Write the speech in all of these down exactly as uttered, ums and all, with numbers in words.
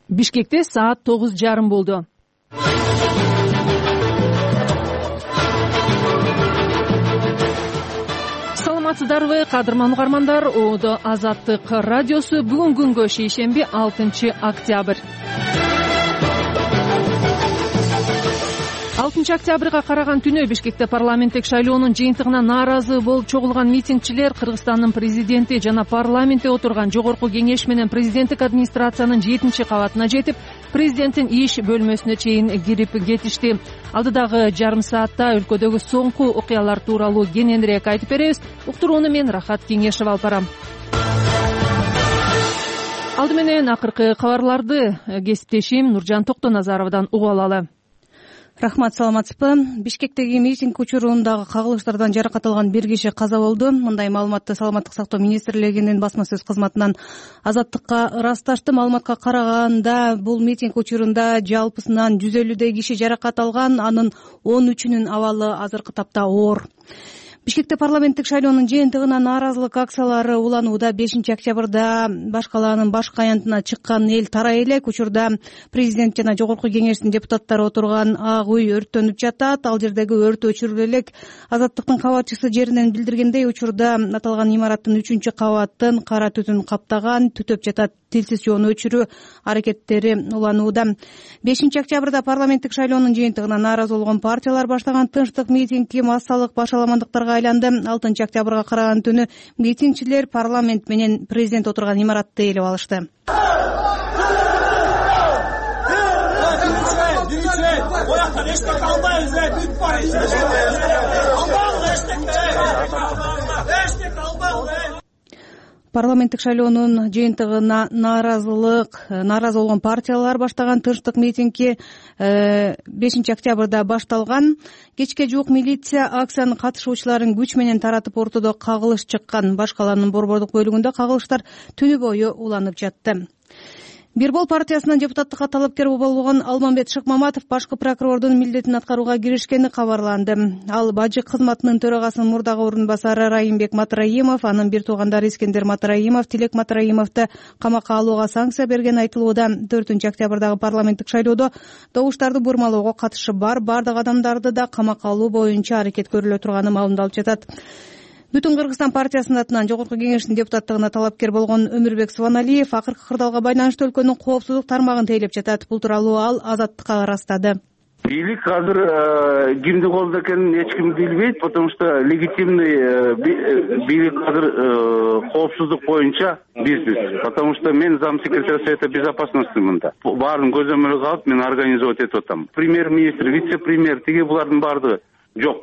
Бишкекте саат тогуз жарым болду. Саламатсыздарбы, кадырман угармандар? Оодо Азаттык радиосу. Бүгүн күнгө шейшемби, алтынчы октябрь. алтынчы октябрга караган түнү Бишкекте парламенттик шайлоонун жыйынтыгына нааразы болуп чогулган митингчилер Кыргызстандын президенти жана парламентте отурган жогорку кеңеш менен президенттик администрациянын жетинчи кабатына жетип, президенттин иш бөлмөсүнө чейин кирип кетишти. Алдыдагы жарым саатта өлкөдөгү соңку окуялар тууралуу кененирээк айтып беребиз. Уктурууну мен Рахат Кеңешева алып барам. Алды менен акыркы кабарларды кесиптешим Нуржан Токтоназаровдон угуп алалы. Рахмат, саламатсызбы? Бишкектеги митинг учурундагы кагылыштардан жаракат алган бир киши каза болду. Мындай маалыматты Саламаттык сактоо министрлигинин басма сөз кызматынан Азаттыкка ырасташты. Маалыматка караганда, бул митинг учурунда жалпысынан жүз элүүдөй киши жаракат алган, анын он үчүнүн абалы азыркы тапта оор. Бишкекте парламенттик шайлоонун жыйынтыгына нааразылык акциялары уланууда. бешинчи октябрда баш калаанын башкы аянтына чыккан эл тарай элек. Учурда президент жана жогорку кеңештин депутаттары отурган ак үй өрттөнүп жатат. Ал жердеги өрт өчүрүлө элек. Азаттыктын кабарчысы жеринен билдиргендей, учурда аталган имараттын үчүнчү кабатын кара түтүн каптаган, түтөп жатат. Тилсиз жоону өчүрүү аракеттери уланууда. бешинчи октябрда парламенттик шайлоонун жыйынтыгына нааразы болгон партиялар баштаган тынчтык митинги массалык башаламандыктарга айланды. алтынчы октябрга караган түнү митингчилер парламент менен президент отурган имаратты ээлеп алышты. Парламенттик шайлоонун жыйынтыгына нааразылык нааразы болгон партиялар баштаган тынчтык митинги бешинчи октябрда башталган. Кечке жуук милиция акциянын катышуучуларын күч менен таратып, ортодо кагылыш чыккан. Баш калаанын борбордук бөлүгүндө кагылыштар түнү бою уланып жатты. Бир бол партиясынан депутаттыкка талапкер болгон Алмамбет Шыкмаматов башкы прокурордун милдетин аткарууга киришкени кабарланды. Ал бажы кызматынын төрагасынын мурдагы орун басары Райымбек Матраимов, анын бир туугандары Искендер Матраимов, Тилек Матраимовду камакка алууга санкция берген айтылууда. төртүнчү октябрдагы парламенттик шайлоодо добуштарды бурмалоого катышы бар бардык адамдарды да камакка алуу боюнча аракет көрүлө турганы маалымдалып жатат. Бүтүн Кыргызстан партиясынын атынан жогорку кеңештин депутаттыгына талапкер болгон Өмүрбек Субаналиев акыркы кырдаалга байланыштуу өлкөнүн коопсуздук тармагын тейлеп жатат. Бул тууралуу ал Азаттыкка ырастады. Бийлик азыр кимди колдо экенин эч ким билбейт, потому что легитимный бийлик азыр коопсуздук боюнча бизнес. Потому что мен зам секретарь Совета безопасности мында. Баарын көзөмөлгө алып мен организовать этип атам. Премьер-министр, вице-премьер, тиги булардын баардыгы жок.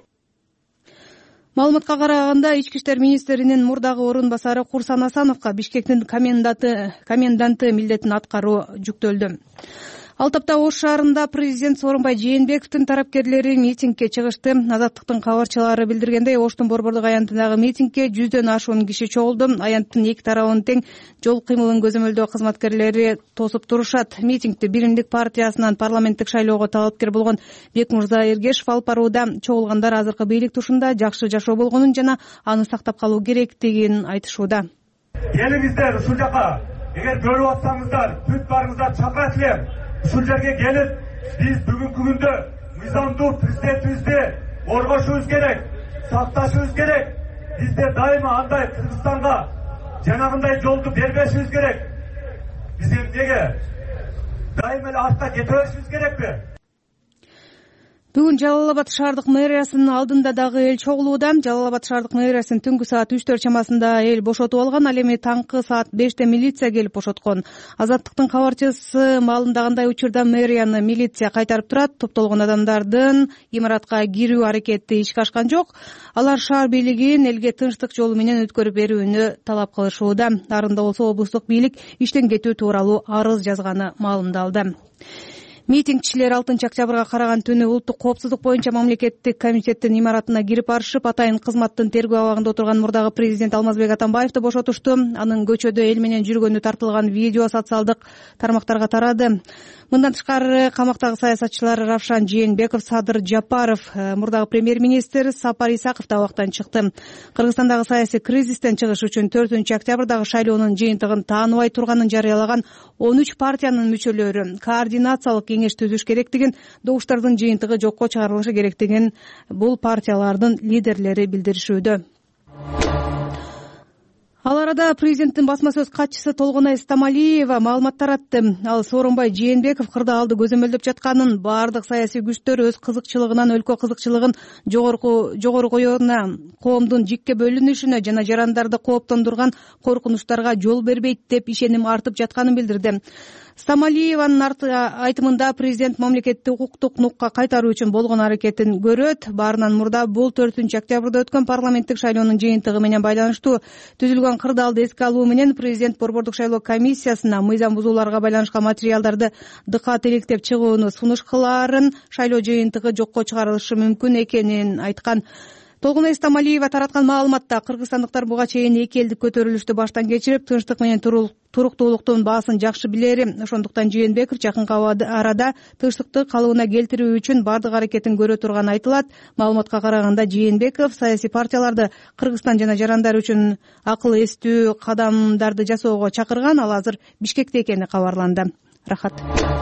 Маалыматка караганда, Ички иштер министринин мурдагы орун басары Курсан Асановго Бишкектин коменданты коменданты милдетин аткаруу жүктөлдү. Ал тапта Ош шаарында президент Сооронбай Жээнбековдун тарапкерлери митингге чыгышты. Азаттыктын кабарчылары билдиргендей, Оштун борбордук аянтындагы митингге жүздөн ашуун киши чогулду. Аянттын эки тарабын тең жол кыймылын көзөмөлдөө кызматкерлери тосуп турушат. Митингди Биримдик партиясынан парламенттик шайлоого талапкер болгон Бекмырза Эргешев алып барууда. Чогулгандар азыркы бийлик тушунда жакшы жашоо болгонун жана аны сактап калуу керектигин айтышууда. Келиңиздер ушул жака, эгер көрүп атсаңыздар, бүт барыңыздар чакырат элем. Ушул жерге келип, биз бүгүнкү күндө мыйзамдуу президентибизди коргошубуз керек, сакташыбыз керек. Бизде дайыма андай Кыргызстанга жанагындай жолду бербешибиз керек. Биз эмнеге дайыма эле артка кете беришибиз керекпи? Бүгүн Жалал Абад шаардык мэриясынын алдында дагы эл чогулууда. Жалал Абад шаардык мэриясын түнгү саат үчтөр чамасында эл бошотуп алган. Ал эми таңкы саат беште милиция келип бошоткон. Азаттыктын кабарчысы маалымдагандай, учурда мэрияны милиция кайтарып турат. Топтолгон адамдардын имаратка кирүү аракети ишке ашкан жок. Алар шаар бийлигин элге тынчтык жолу менен өткөрүп берүүнү талап кылышууда. Арында болсо облустук бийлик иштен кетүү тууралуу арыз жазганы маалымдалды. Митингчилер алтынчы октябрга караган түнү улуттук коопсуздук боюнча мамлекеттик комитеттин имаратына кирип барышып, атайын кызматтын тергөө абагында отурган мурдагы президент Алмазбек Атамбаевди бошотушту. Анын көчөдө эл менен жүргөнү тартылган видео социалдык тармактарга тарады. Мындан тышкары камактагы саясатчылар Равшан Жээнбеков, Садыр Жапаров, мурдагы премьер-министр Сапар Исаков да абактан чыкты. Кыргызстандагы саясий кризистен чыгыш үчүн төртүнчү октябрдагы шайлоонун жыйынтыгын тааныбай турганын жарыялаган он үч партиянын мүчөлөрү координациялык кеңеш түзүш керектигин, добуштардын жыйынтыгы жокко чыгарылышы керектигин бул партиялардын лидерлери билдиришүүдө. Ал арада президенттин басма сөз катчысы Толгонай Стамалиева маалымат таратты. Ал Сооронбай Жээнбеков кырдаалды көзөмөлдөп жатканын, баардык саясий күчтөр өз кызыкчылыгынан өлкө кызыкчылыгын жогорку жогору коюуна, коомдун жикке бөлүнүшүнө жана жарандарды кооптондурган коркунучтарга жол бербейт деп ишеним артып жатканын билдирди. Стамалиеванын айтымында президент мамлекетти укуктук нукка кайтаруу үчүн болгон аракетин көрөт. Баарынан мурда бул төртүнчү октябрда өткөн парламенттик шайлоонун жыйынтыгы менен байланыштуу түзүлгөн кырдаалды эске алуу менен президент борбордук шайлоо комиссиясына мыйзам бузууларга байланышкан материалдарды дыкат иликтеп чыгууну сунуш кылаарын, шайлоо жыйынтыгы жокко чыгарылышы мүмкүн экенин айткан. Толгонай Стамалиева тараткан маалыматта кыргызстандыктар буга чейин эки элдик көтөрүлүштү баштан кечирип, тынчтык менен туруктуулуктун баасын жакшы билери. Ошондуктан Жээнбеков жакынкы арада тынчтыкты калыбына келтирүү үчүн бардык аракетин көрө турганы айтылат. Маалыматка караганда Жээнбеков саясий партияларды Кыргызстан жана жарандар үчүн акыл эстүү кадамдарды жасоого чакырган. Ал азыр Бишкекте экени кабарланды. Рахат.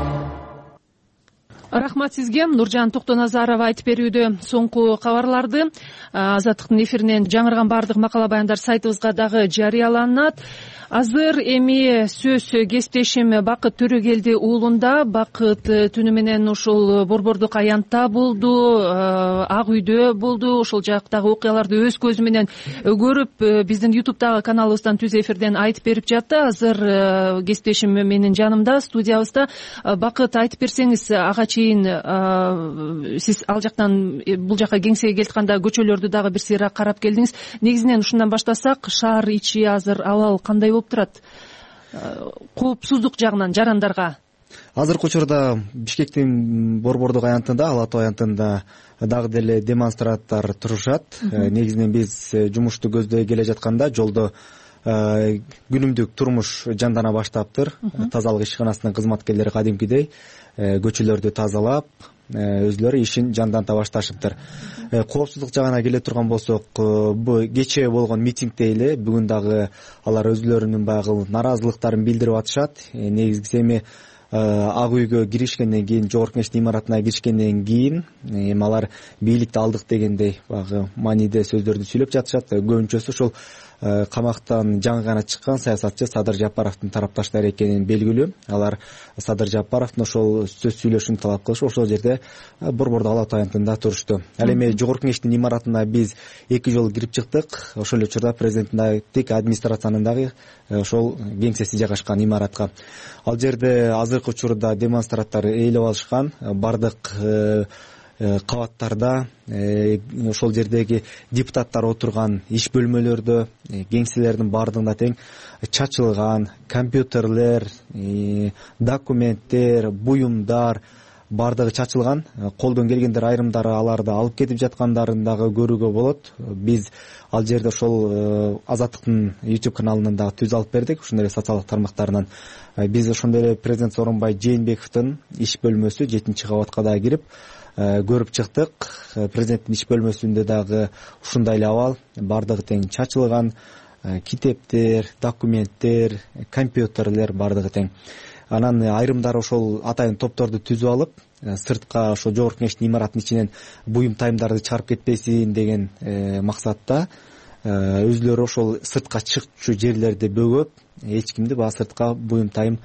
Рахмат сизге. Нуржан Токтоназарова айтып берүүдө. Соңку кабарларды Азаттыктын эфиринен жаңырган баардык макала баяндар сайтыбызга дагы жарыяланат. Азыр эми сөз кесиптешим Бакыт Төрөгелди уулунда. Бакыт түнү менен ушул Борбордук аянтта болду, Ак үйдө болду. Ошол жактагы окуяларды өз көзү менен көрүп, биздин ютубтагы каналыбыздан түз эфирден айтып берип жатты. Азыр кесиптешим менин жанымда, студиябызда. Бакыт, айтып берсеңиз, ага чейин сиз ал жактан бул жака кеңсеге келтканда көчөлөрдү дагы бир сыйра карап келдиңиз. Негизинен ушундан баштасак, шаар ичи азыр абал кандай болуп турат? Коопсуздук жагынан жарандарга. Азыркы учурда Бишкектин Борбордук аянтында, Ала Тоо аянтында дагы деле демонстранттар турушат. Негизинен биз жумушту көздөй келе жатканда жолдо күнүмдүк турмуш жандана баштаптыр. Тазалык ишканасынын кызматкерлери кадимкидей көчөлөрдү тазалап, өзлөрү ишин жанданта башташыптыр. Коопсуздук жагына келе турган болсок, бул кечээ болгон митингде эле бүгүн дагы алар өзлөрүнүн баягы наразылыктарын билдирип атышат. Негизгиси эми Ак үйгө киришкенден кийин, жогорку кеңештин имаратына киришкенден кийин эми алар бийликти алдык дегендей баягы мааниде сөздөрдү сүйлөп жатышат. Көбүнчөсү ошол камактан жаңы гана чыккан саясатчы Садыр Жапаровдун тарапташтары экени белгилүү. Алар Садыр Жапаровдун ошол сөз сүйлөшүн талап кылышып, ошол жерде Борбордук Ала Тоо аянтында турушту. Ал эми жогорку кеңештин имаратына биз эки жолу кирип чыктык. Ошол эле учурда президенттик администрациянын дагы ошол кеңсеси жайгашкан имаратка. Ал жерде азыркы учурда демонстранттар ээлеп алышкан. Бардык кабаттарда ошол жердеги депутаттар отурган иш бөлмөлөрдө, кеңселердин баардыгында тең чачылган компьютерлер, документтер, буюмдар баардыгы чачылган. Колдон келгендер айрымдары аларды алып кетип жаткандарын дагы көрүүгө болот. Биз ал жерде ошол Азаттыктын YouTube каналынан дагы түз алып бердик, ошондой эле социалдык тармактарынан. Биз ошондой эле президент Сооронбай Жээнбековдун иш бөлмөсү жетинчи кабатка дагы кирип көрүп чыктык. Президенттин иш бөлмөсүндө дагы ушундай эле абал, баардыгы тең чачылган, китептер, документтер, компьютерлер баардыгы тең. Анан айрымдары ошол атайын топторду түзүп алып, сыртка ошол жогорку кеңештин имаратынын ичинен буюм тайымдарды чыгарып кетпесин деген максатта өзлөрү ошол сыртка чыкчу жерлерди бөгөп, эч кимди баягы сыртка буюм тайым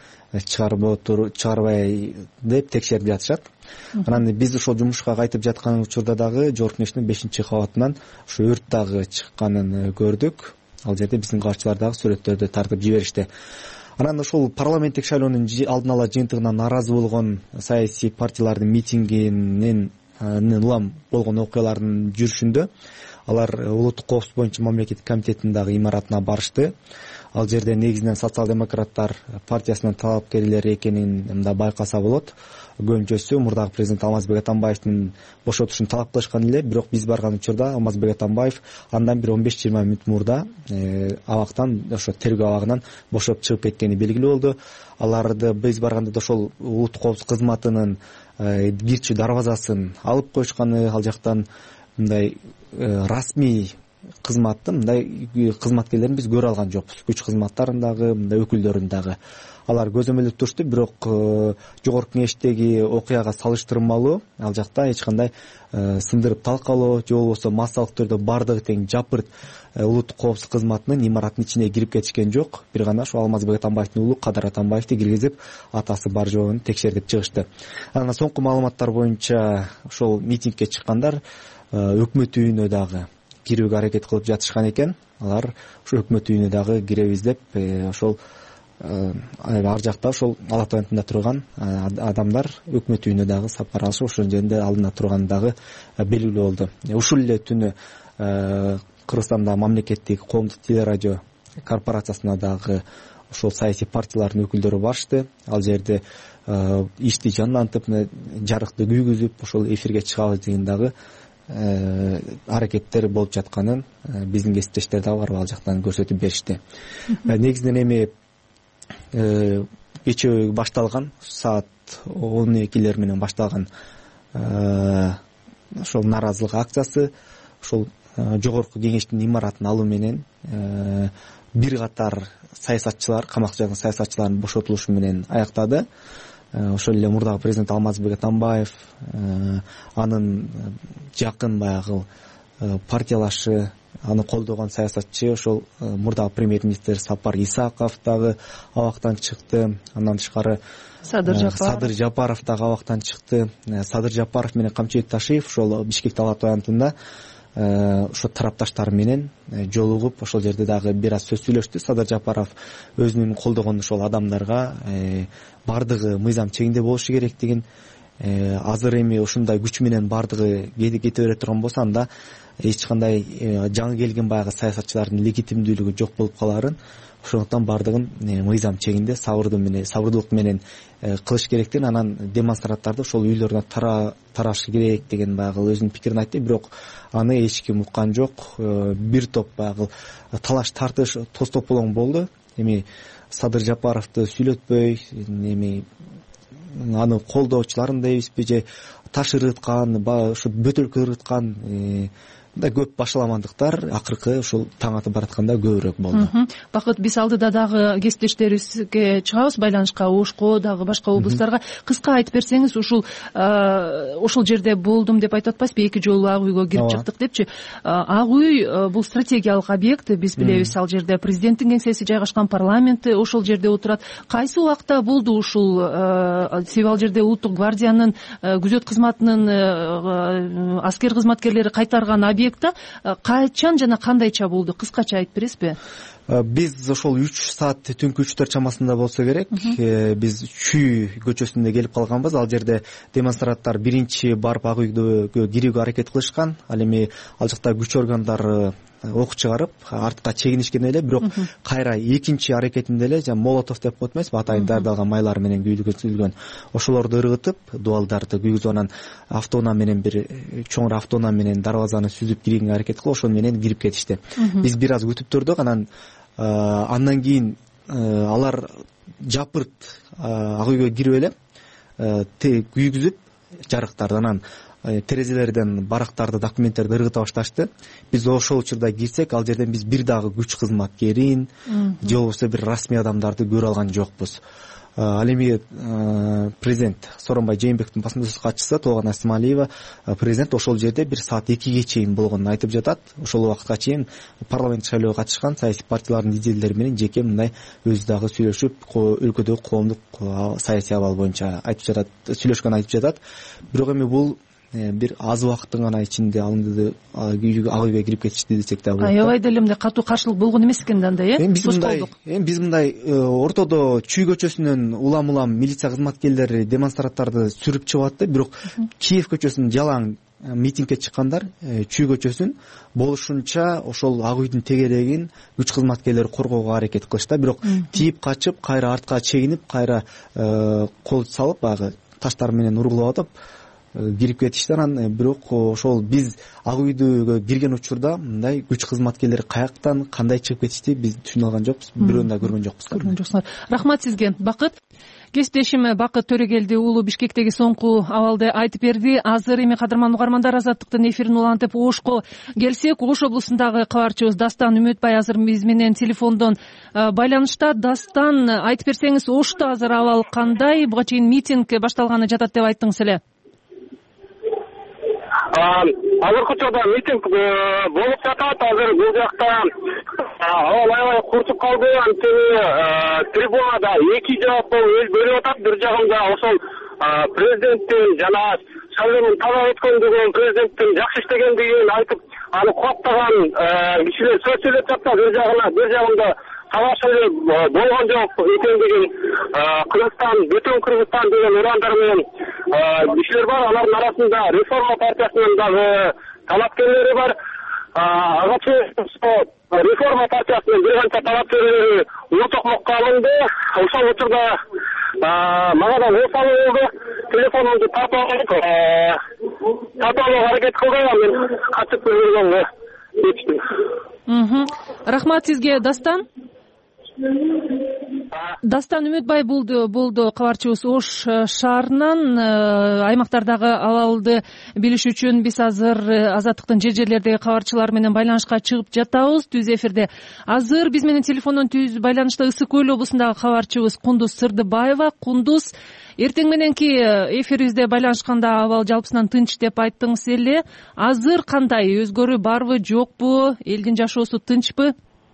чыгарбай деп текшерип жатышат. Анан биз ошол жумушка кайтып жаткан учурда дагы жогорку кеңештин бешинчи кабатынан ошо өрт дагы чыкканын көрдүк. Ал жерде биздин карчылар дагы сүрөттөрдү тартып жиберишти. Анан ошол парламенттик шайлоонун алдын ала жыйынтыгына нааразы болгон саясий партиялардын митингинин улам болгон окуялардын жүрүшүндө алар улуттук коопсуздук боюнча мамлекеттик комитеттин дагы имаратына барышты. Ал жерде негизинен социал-демократтар партиясынын талапкерлери экенин мындай байкаса болот. Көбүнчөсү мурдагы президент Алмазбек Атамбаевдин бошотушун талап кылышкан эле, бирок биз барган учурда Алмазбек Атамбаев андан бир он беш жыйырма мүнөт мурда абактан, ошо тергөө абагынан бошоп чыгып кеткени белгилүү болду. Аларды биз барганда да ошол улуттук коопсуздук кызматынын кирчи дарбазасын алып коюшканы, ал жактан мындай расмий кызматтын мындай кызматкерлерин биз көрө алган жокпуз. Күч кызматтарын дагы, мындай өкүлдөрүн дагы алар көзөмөлдөп турушту, бирок жогорку кеңештеги окуяга салыштырмалуу ал жакта эч кандай сындырып талкалоо же болбосо массалык түрдө бардыгы тең жапырт улуттук коопсуздук кызматынын имараттын ичине кирип кетишкен жок. Бир гана ошо Алмазбек Атамбаевдин уулу Кадар Атамбаевди киргизип, атасы бар жоогун текшертип чыгышты. Анан соңку маалыматтар боюнча ошол митингге чыккандар өкмөт үйүнө дагы кирүүгө аракет кылып жатышкан экен. Алар ошо өкмөт үйүнө дагы киребиз деп ошол ар жакта ошол Ала Тоо аянтында турган адамдар өкмөт үйүнө дагы сапар алышып, ошол жерде алдында турганы дагы белгилүү болду. Ушул эле түнү Кыргызстанда мамлекеттик коомдук телерадио корпорациясына дагы ошол саясий партиялардын өкүлдөрү барышты. Ал жерде ишти жандантып, жарыкты күйгүзүп, ошол эфирге чыгабыз деген дагы аракеттер болуп жатканын биздин кесиптештер дагы барып ал жактан көрсөтүп беришти. Негизинен эми кечээ башталган саат он экилер менен башталган ошол нааразылык акциясы ошол жогорку кеңештин имаратын алуу менен бир катар саясатчылар, камакта жаткан саясатчылардын бошотулушу менен аяктады. Ошол эле мурдагы президент Алмазбек Атамбаев, анын жакын баягы партиялашы, аны колдогон саясатчы ошол мурдагы премьер-министр Сапар Исаков дагы абактан чыкты. Андан тышкары Садыр Жапаров дагы абактан чыкты. Садыр Жапаров менен Камчыбек Ташиев ошол Бишкекте Ала Тоо аянтында ошо тарапташтары менен жолугуп ошол жерде дагы бир аз сөз сүйлөштү. Садыр Жапаров өзүнүн колдогон ошол адамдарга бардыгы мыйзам чегинде болушу керектигин, азыр эми ушундай күч менен бардыгы кете бере турган болсо анда эч кандай жаңы келген баягы саясатчылардын легитимдүүлүгү жок болуп каларын, ошондуктан бардыгын мыйзам чегинде сабырдуу менен сабырдуулук менен кылыш керектигин, анан демонстранттарды ошол үйлөрүнө тарашы керек деген баягы өзүнүн пикирин айтты. Бирок аны эч ким уккан жок. Бир топ баягы талаш тартыш тоз тополоң болду. Эми Садыр Жапаровду сүйлөтпөй, эми аны колдоочуларын дейбизби же таш ыргыткан, ошо бөтөлкө ыргыткан да көп башаламандыктар акыркы ушул таң атып баратканда көбүрөөк болду. Бакыт, биз алдыда дагы кесиптештерибизге чыгабыз байланышка, Ошко дагы башка облустарга. Кыска айтып берсеңиз, ушул ошол жерде болдум деп айтып атпайсызбы, эки жолу Ак үйгө кирип чыктык депчи. Ак үй бул стратегиялык объект, биз билебиз, ал жерде президенттин кеңсеси жайгашкан, парламенти ошол жерде отурат. Кайсы убакта болду ушул, себеби ал жерде улуттук гвардиянын күзөт кызматынын аскер кызматкерлери кайтарган объект качан жана кандайча болду? Кыскача айтып бересизби? Биз ошол үч саат түнкү үчтөр чамасында болсо керек. Биз Чүй көчөсүндө келип калганбыз. Ал жерде демонстранттар биринчи барып Ак үйгө кирүүгө аракет кылышкан. Ал эми ал жакта күч органдары ок чыгарып артка чегинишкен эле, бирок кайра экинчи аракетинде эле жана молотов деп коет эмеспи, атайын даярдалган майлар менен күйдүрүлгөн ошолорду ыргытып, дуалдарды күйгүзүп, анан автоунаа менен бир чоң автоунаа менен дарбазаны сүзүп кирүүгө аракет кылып, ошол менен кирип кетишти. Биз бир аз күтүп турдук. Анан андан кийин алар жапырт Ак үйгө кирип эле күйгүзүп жарыктарды, анан терезелерден барактарды, документтерди ыргыта башташты. Биз ошол учурда кирсек, ал жерден биз бир дагы күч кызматкерин же болбосо бир расмий адамдарды көрө алган жокпуз. Ал эми президент Сооронбай Жээнбековдун басма сөз катчысы Толгон Асмалиева, президент ошол жерде бир саат экиге чейин болгонун айтып жатат. Ошол убакытка чейин парламент шайлоого катышкан саясий партиялардын лидерлери менен жеке мындай өзү дагы сүйлөшүп, өлкөдөгү коомдук саясий абал боюнча айтып жатат, сүйлөшкөн айтып жатат. Бирок эми бул бир аз убакыттын гана ичинде алынды, Ак үйгө кирип кетишти десек да болот. Аябай деле мындай катуу каршылык болгон эмес экен да анда, э? Эми биз мындай, эми биз мындай ортодо Чүй көчөсүнөн улам-улам милиция кызматкерлери демонстранттарды сүрүп чыгып атты, бирок Киев көчөсүнүн жалаң митингге чыккандар Чүй көчөсүн болушунча ошол Ак үйдүн тегерегин күч кызматкерлери коргоого аракет кылышты. Бирок тийип качып, кайра артка чегинип, кайра кол салып, баягы таштар менен ургулап атып кирип кетишти. Анан бирок ошол биз Ак үйдүгө кирген учурда мындай күч кызматкерлери каяктан, кандай чыгып кетишти биз түшүнө алган жокпуз. Бирөөнү да көргөн жокпуз. Көргөн жоксуңар. Рахмат сизге, Бакыт. Кесиптешим Бакыт Төрөгелди уулу Бишкектеги соңку абалды айтып берди. Азыр эми кадырман угармандар, Азаттыктын эфирин улантып Ошко келсек, Ош облусундагы кабарчыбыз Дастан Үмөтбай азыр биз менен телефондон байланышта. Дастан, айтып берсеңиз, Ошто азыр абал кандай? Буга чейин митинг башталганы жатат деп айттыңыз эле. Азыркы учурда митинг болуп жатат. Азыр бул жакта абал аябай курчуп калды. Анткени трибунада эки жаап бөлүп атат. Бир жагында ошол президенттин жана шайлоонун таза өткөндүгүн, президенттин жакшы иштегендигин айтып, аны кубаттаган кишилер сөз сүйлөп жатса, бир жагына бир жагында талаш эле болгон жок экендигин, Кыргызстан, бүтүн Кыргызстан деген урандар менен кишилер бар. Алардын арасында Реформа партиясынын дагы талапкерлери бар. Ага чейин Реформа партиясынын бир канча талапкерлери ортокмокко алынды. Ошол учурда мага да осал болду. Телефонумду тартып алып, тартып алууга аракет кылдым. Мен качып көргөнгө кетиштим. Рахмат сизге, Дастан. Дастан Үмөтбай болду кабарчыбыз Ош шаарынан. Аймактардагы абалды билиш үчүн биз азыр Азаттыктын жер жерлердеги кабарчылар менен байланышка чыгып жатабыз. Түз эфирде азыр биз менен телефондон түз байланышта Ысык көл облусундагы кабарчыбыз Кундуз Сырдыбаева. Кундуз, эртең мененки эфирибизде байланышканда абал жалпысынан тынч деп айттыңыз эле. Азыр кандай? Өзгөрүү барбы, жокпу? Элдин жашоосу тынчпы?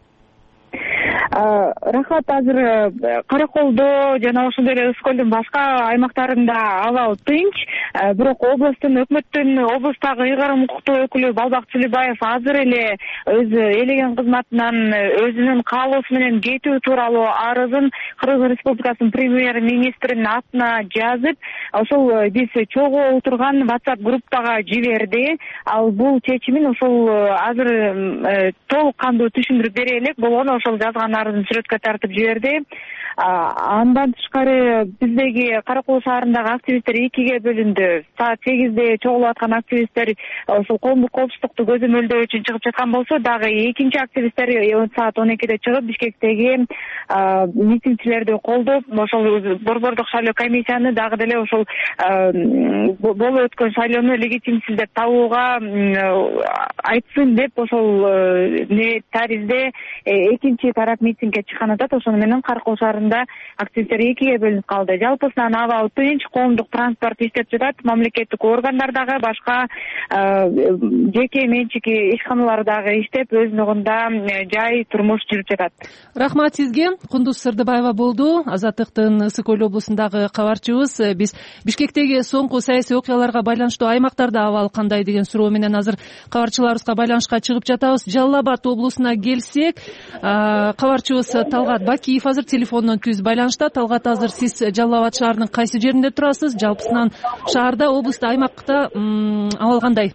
Рахат, азыр Караколдо жана ошондой эле Ысык көлдүн башка аймактарында абал тынч. Бирок облустун өкмөттүн облустагы ыйгарым укуктуу өкүлү Балбак Чулибаев азыр эле өз ээлеген кызматынан өзүнүн каалоосу менен кетүү тууралуу арызын Кыргыз Республикасынын премьер-министринин атына жазып, ошол биз чогуу отурган WhatsApp группага жиберди. Ал бул чечимин ошол азыр толук кандуу түшүндүрүп бере элек болгону ошол жазган арызын сүрөткө тартып жиберди. Андан тышкары биздеги Каракол шаарындагы активисттер экиге бөлүндү. Саат сегизде чогулуп аткан активисттер ошол коомдук коопсуздукту көзөмөлдөө үчүн чыгып жаткан болсо, дагы экинчи активисттер саат он экиде чыгып Бишкектеги митингчилерди колдоп, ошол борбордук шайлоо комиссияны дагы деле ошол болуп өткөн шайлоону легитимсиз деп табууга айтсын деп ошол таризде экинчи тарап митингге чыккан атат. Ошону менен Каракол шаарында активисттер экиге бөлүнүп калды. Жалпысынан абал тынч, коомдук транспорт иштеп жатат, мамлекеттик органдар дагы, башка жеке менчик ишканалар дагы иштеп, өз ногунда жай турмуш жүрүп жатат. Рахмат сизге. Кундуз Сырдыбаева болду, Азаттыктын Ысык көл облусундагы кабарчыбыз. Биз Бишкектеги соңку саясий окуяларга байланыштуу аймактарда абал кандай деген суроо менен азыр кабарчыларыбызга байланышка чыгып жатабыз. Жалал Абад облусуна келсек, кабарчыбыз Талгат Бакиев азыр телефондон түз байланышта. Талгат, азыр сиз Жалал Абад шаарынын кайсы жеринде турасыз? Жалпысынан шаарда, облустта, аймакта абал кандай?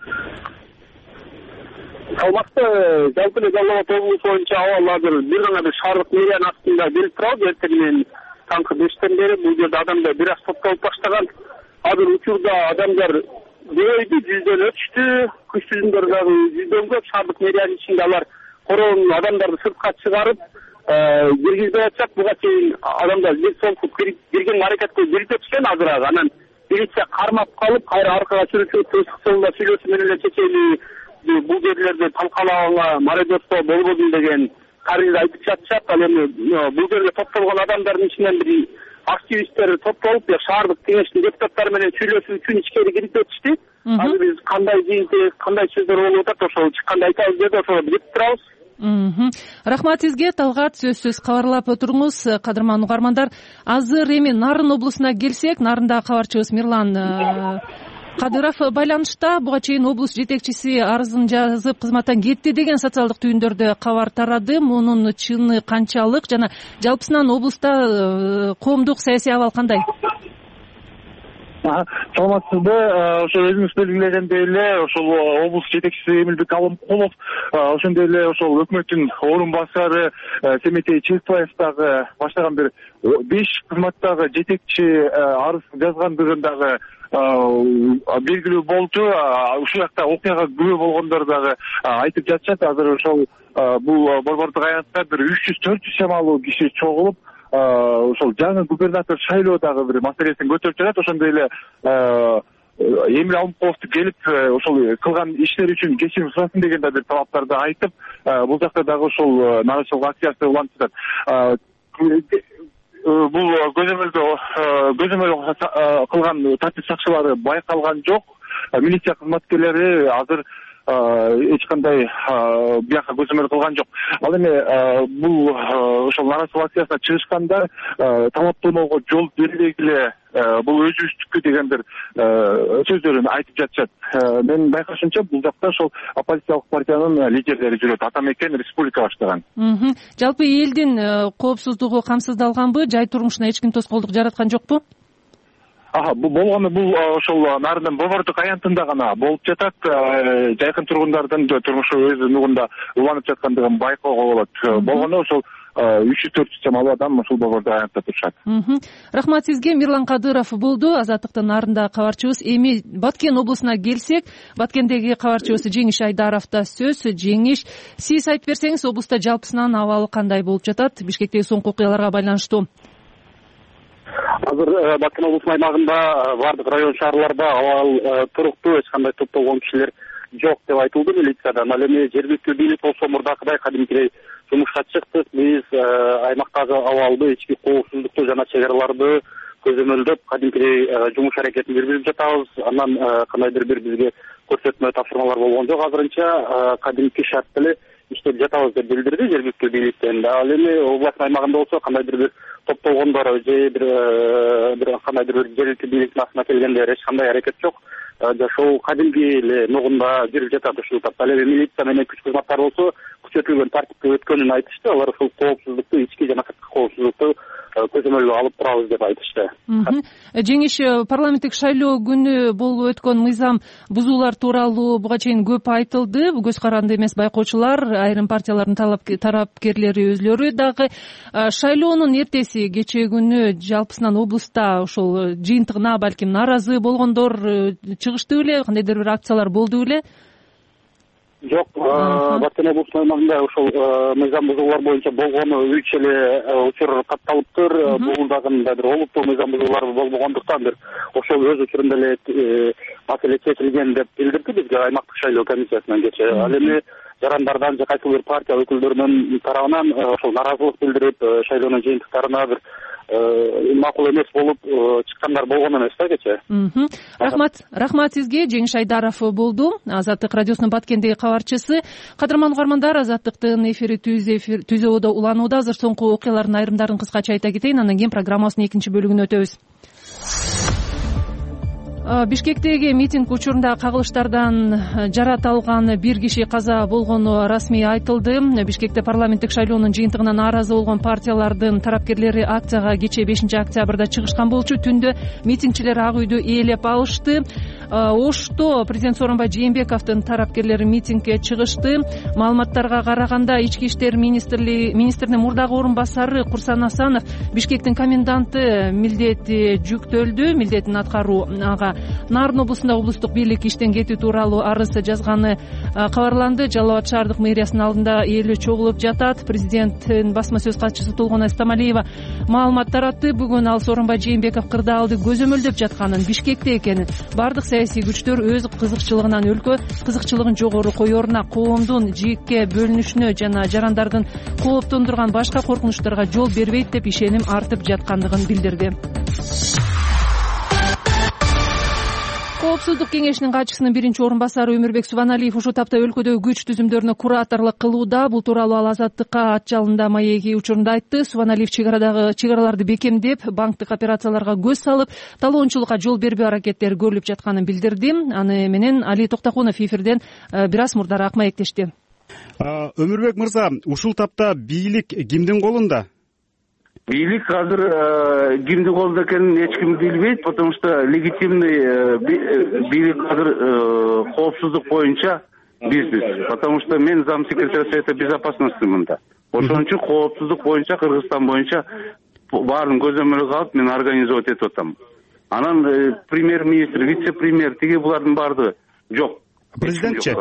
Салмакты жалпы эле Жалал Абад облусу боюнча абал азыр бир гана бир шаардык мэриянын астында келип турабыз. Эртеңинен таңкы бештен бери бул жерде адамдар бир аз топтолуп баштаган. Азыр учурда адамдар көбөйдү, жүздөн өтүштү. Күч түзүмдөр дагы жүздөн көп. Шаардык мэриянын ичинде алар короонун адамдарды сыртка чыгарып киргизбей атышат. Буга чейин адамдар бир солкуп кирген аракетке кирип кетишкен. Азыр анан милиция кармап калып, кайра аркага сүрүшүп, тынчтык жолдо сүйлөшүү менен эле чечели бул жерлерде талкалаганга мародерство болбодун деген таризди айтып жатышат. Ал эми бул жерде топтолгон адамдардын ичинен бир активисттер топтолуп, шаардык кеңештин депутаттары менен сүйлөшүү үчүн ичкери кирип кетишти. Азыр биз кандай жыйынтык, кандай сөздөр болуп атат, ошол чыкканда айтабыз деди, ошого билип турабыз. Рахмат сизге, Талгат. Сөзсүз кабарлап отуруңуз. Кадырман угармандар, азыр эми Нарын облусуна келсек, Нарында кабарчыбыз Мирлан Кадыров байланышта. Буга чейин облус жетекчиси арызын жазып кызматтан кетти деген социалдык түйүндөрдө кабар тарады. Мунун чыны канчалык жана жалпысынан облуста коомдук саясий абал кандай? саламатсызбы. Ошо өзүңүз белгилегендей эле ошол облус жетекчиси Эмилбек Алымкулов, ошондой эле ошол өкмөттүн орун басары Семетей Чертбаев дагы баштаган бир беш кызматтагы жетекчи арыз жазгандыгын дагы белгилүү болчу. Ушул жакта окуяга күбө болгондор дагы айтып жатышат. Азыр ошол бул борбордук аянтта бир үч жүз төрт жүз чамалуу киши чогулуп, ошол жаңы губернатор шайлоодагы бир маселесин көтөрүп жатат. Ошондой эле Эмил Алымкуловду келип ошол кылган иштери үчүн кечирим сурасын деген да бир талаптарды айтып, бул жакта дагы ошол нааразычылык акциясы уланып жатат. Бул көзөмөлдө көзөмөл кылган тартип сакчылары байкалган жок. Милиция кызматкерлери азыр эч кандай бияка көзөмөл кылган жок. Ал эми бул ошол нааразычылык акциясына чыгышканда талаптоонууга жол бербегиле, бул өзүбүздүкү деген бир сөздөрүн айтып жатышат. Менин байкашымча бул жакта ошол оппозициялык партиянын лидерлери жүрөт. Атамекен Республика баштаган. Жалпы элдин коопсуздугу камсыздалганбы? Жай турмушуна эч ким тоскоолдук жараткан жокпу? Бул болгону бул ошол нарынын борбордук аянтында гана болуп жатат. Жайкын тургундардын турмушу өз нугунда уланып жаткандыгын байкоого болот. Болгону ошол үч жүз төрт жүз чамалуу адам ушул борбордук аянтта турушат. Рахмат сизге. Мирлан Кадыров болду, Азаттыктын нарындагы кабарчыбыз. Эми Баткен облусуна келсек, Баткендеги кабарчыбыз Жеңиш Айдаровдо сөз. Жеңиш, сиз айтып берсеңиз, облуста жалпысынан абалы кандай болуп жатат Бишкектеги соңку окуяларга байланыштуу? Азыр Баткен облусунун аймагында бардык район шаарларда абал туруктуу, эч кандай топтолгон кишилер жок деп айтылды милициядан. Ал эми жергиликтүү бийлик болсо мурдакыдай кадимкидей жумушка чыктык. Биз аймактагы абалды, ички коопсуздукту жана чек араларды көзөмөлдөп, кадимкидей жумуш аракетин жүргүзүп жатабыз. Андан кандайдыр бир бизге көрсөтмө тапшырмалар болгон жок. Азырынча кадимки шартта эле иштеп жатабыз деп билдирди жергиликтүү бийликтен. Ал эми областтын аймагында болсо кандайдыр бир топтолгондор же бир бир кандайдыр бир жергиликтүү бийликтин астына келгендер эч кандай аракет жок. Жашоо кадимки эле нугунда жүрүп жатат ушул тапта. Ал эми милиция менен күч кызматтары болсо күчөтүлгөн тартипке өткөнүн айтышты. Алар ушул коопсуздукту, ички жана сырткы коопсуздукту көзөмөлгө алып турабыз деп айтышты. Жеңиш, парламенттик шайлоо күнү болуп өткөн мыйзам бузуулар тууралуу буга чейин көп айтылды. Көз каранды эмес байкоочулар, айрым партиялардын тарапкерлери өзлөрү дагы шайлоонун эртеси кечээ күнү жалпысынан облуста ошол жыйынтыгына балким нааразы болгондор чыгышты беле, кандайдыр бир акциялар болду беле? Жок, Баткен облусунун аймагында ошол мыйзам бузуулар боюнча болгону үч эле учур катталыптыр. Бул дагы бир олуттуу мыйзам бузуулар болбогондуктан бир ошол өз учурунда эле маселе чечилген деп билдирди бизге аймактык шайлоо комиссиясынан кечээ. Ал эми жарандардан же кайсы бир партия өкүлдөрүнүн тарабынан ошол нааразылык билдирип, шайлоонун жыйынтыктарына бир макул эмес болуп чыккандар болгон эмес да кечээ. Рахмат, рахмат сизге. Жеңиш Айдаров болду, Азаттык радиосунун Баткендеги кабарчысы. Кадырман угармандар, Азаттыктын эфири түз абада уланууда. Азыр соңку окуялардын айрымдарын кыскача айта кетейин, андан кийин программабыздын экинчи бөлүгүнө өтөбүз. Бишкектеги митинг учурунда кагылыштардан жарат алган бир киши каза болгону расмий айтылды. Бишкекте парламенттик шайлоонун жыйынтыгына нааразы болгон партиялардын тарапкерлери акцияга кечээ бешинчи октябрда чыгышкан болчу. Түндө митингчилер ак үйдү ээлеп алышты. Ошто президент Сооронбай Жээнбековдун тарапкерлери митингге чыгышты. Маалыматтарга караганда ички иштер министринин мурдагы орун басары Курсан Асанов Бишкектин коменданты милдети жүктөлдү. Милдетин аткаруу ага Нарын облусунда облустук бийлик иштен кетүү тууралуу арыз жазганы кабарланды. Жалал Абад шаардык мэриясынын алдында элүү чогулуп жатат. Президенттин басма сөз катчысы Толгонай Стамалиева маалымат таратты. Бүгүн ал Сооронбай Жээнбеков кырдаалды көзөмөлдөп жатканын, Бишкекте экенин, бардык саясий күчтөр өз кызыкчылыгынан өлкө кызыкчылыгын жогору коеруна, коомдун жийикке бөлүнүшүнө жана жарандардын кооптондурган башка коркунучтарга жол бербейт деп ишеним артып жаткандыгын билдирди. Коопсуздук кеңешинин катчысынын биринчи орун басары Өмүрбек Субаналиев ушул тапта өлкөдөгү күч түзүмдөрүнө кураторлук кылууда. Бул тууралуу ал Азаттыкка ат жалында маеги учурунда айтты. Субаналиев чек арадагы чек араларды бекемдеп, банктык операцияларга көз салып, талоончулукка жол бербөө аракеттери көрүлүп жатканын билдирди. Аны менен Али Токтокунов эфирден бир аз мурдараак маектешти. Өмүрбек мырза, ушул тапта бийлик кимдин колунда? бийлик азыр кимдин колунда экенин эч ким билбейт, потому что легитимный бийлик азыр коопсуздук боюнча бизбиз, потому что мен зам секретарь Совета безопасности мында. Ошон үчүн коопсуздук боюнча Кыргызстан боюнча баарын көзөмөлгө алып мен организовать этип атам. Анан премьер-министр, вице-премьер тиги булардын баардыгы жок. Президентчи?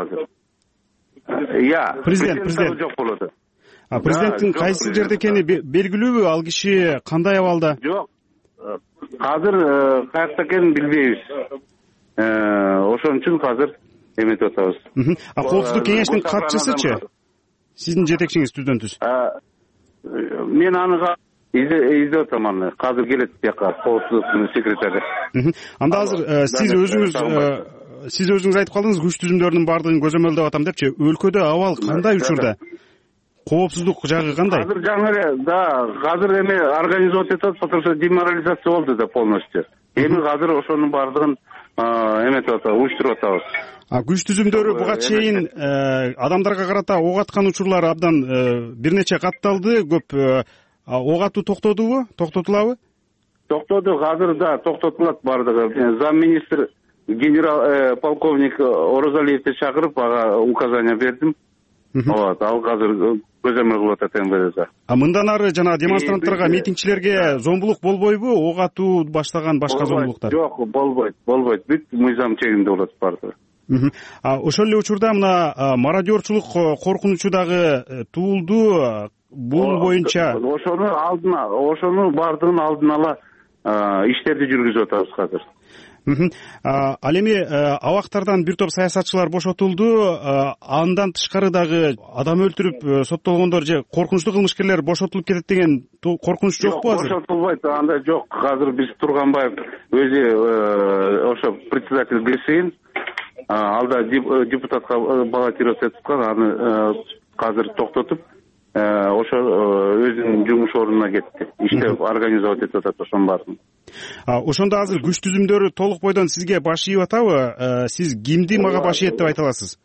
Иә, президент жок болот. А президенттин кайсы жерде экени белгилүүбү? Ал киши кандай абалда? Жок. Азыр каякта экенин билбейбиз. Ошон үчүн азыр эметип атабыз. А коопсуздук кеңештин катчысычы? Сиздин жетекчиңиз түздөн-түз. Мен аны издеп атам аны. Азыр келет бияка коопсуздуктун секретары. Анда азыр сиз өзүңүз сиз өзүңүз айтып калдыңыз, күч түзүмдөрүнүн баардыгын көзөмөлдөп атам депчи. Өлкөдө абал кандай учурда? Коопсуздук жагы кандай? Азыр жаңы эле, да, азыр эме организовать этип, потому что деморализация болду да полностью. Эми азыр ошонун баардыгын эметип атабыз, уюштуруп атабыз. А күч түзүмдөрү буга чейин адамдарга карата ок аткан учурлар абдан бир нече катталды. Көп ок атуу токтодубу? Токтотулабы? Токтоду, азыр да токтотулат баардыгы. Замминистр генерал полковник Орозалиевди чакырып ага указание бердим. Вот, ал азыр көзөмөл кылып атат эм вэ дэ. А мындан ары жана демонстранттарга, митингчилерге зомбулук болбойбу? Ок атуу баштаган башка зомбулуктар? Жок, болбойт, болбойт. Бүт мыйзам чегинде болот баардыгы. А ошол эле учурда мына мародерчулук коркунучу дагы туулду. Бул боюнча ошону алдына, ошону баардыгын алдын ала иштерди жүргүзүп атабыз азыр. Ал эми абактардан бир топ саясатчылар бошотулду. Андан тышкары дагы адам өлтүрүп соттолгондор же коркунучтуу кылмышкерлер бошотулуп кетет деген коркунуч жокпу азыр? Бошотулбайт, анда жок. Азыр биз Турганбаев өзү ошо председатель ГСИН, алда депутатка баллотировать этип аткан, аны азыр токтотуп ошо өзүнүн жумуш ордуна кетти. Иштеп организовать этип атат ошонун баарын. Ошондо азыр күч түзүмдөрү толук бойдон сизге баш ийип атабы? Сиз кимди мага баш ийет деп айта аласыз?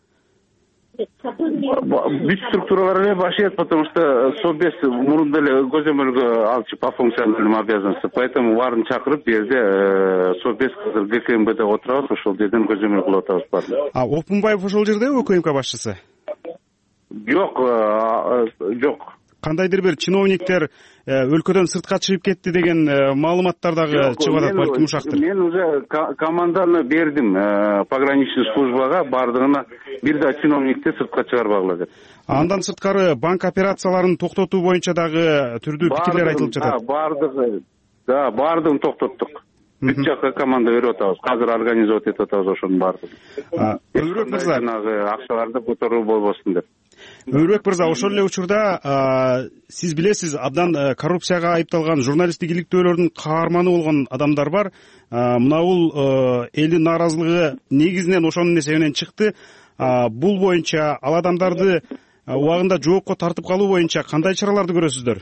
Бүт структуралар эле баш ийет, потому что Совбез мурунда эле көзөмөлгө алчу по функциональным обязанностям. Поэтому баарын чакырып, бул жерде Совбез азыр гэ ка эм бэ де отурабыз, ошол жерден көзөмөл кылып атабыз баарын. А Опунбаев ошол жердеби, О К М К башчысы? Жок, жок. Кандайдыр бир чиновниктер өлкөдөн сыртка чыгып кетти деген маалыматтар дагы чыгып атат, балким ушактыр. Мен уже команданы бердим пограничный службага, баардыгына бир да чиновникти сыртка чыгарбагыла деп. Андан сырткары банк операцияларын токтотуу боюнча дагы түрдүү пикирлер айтылып жатат. Баардыгы, да, баардыгын токтоттук. Бүт жакка команда берип атабыз. Азыр организовать этип атабыз ошонун баардыгын. Өрбек мырза, акчаларды которуу болбосун деп. Өрбек мырза, ошол эле учурда сиз билесиз, абдан коррупцияга айыпталган журналисттик иликтөөлөрдүн каарманы болгон адамдар бар. Мына бул элдин нааразылыгы негизинен ошонун эсебинен чыкты. Бул боюнча ал адамдарды убагында жоопко тартып калуу боюнча кандай чараларды көрөсүздөр?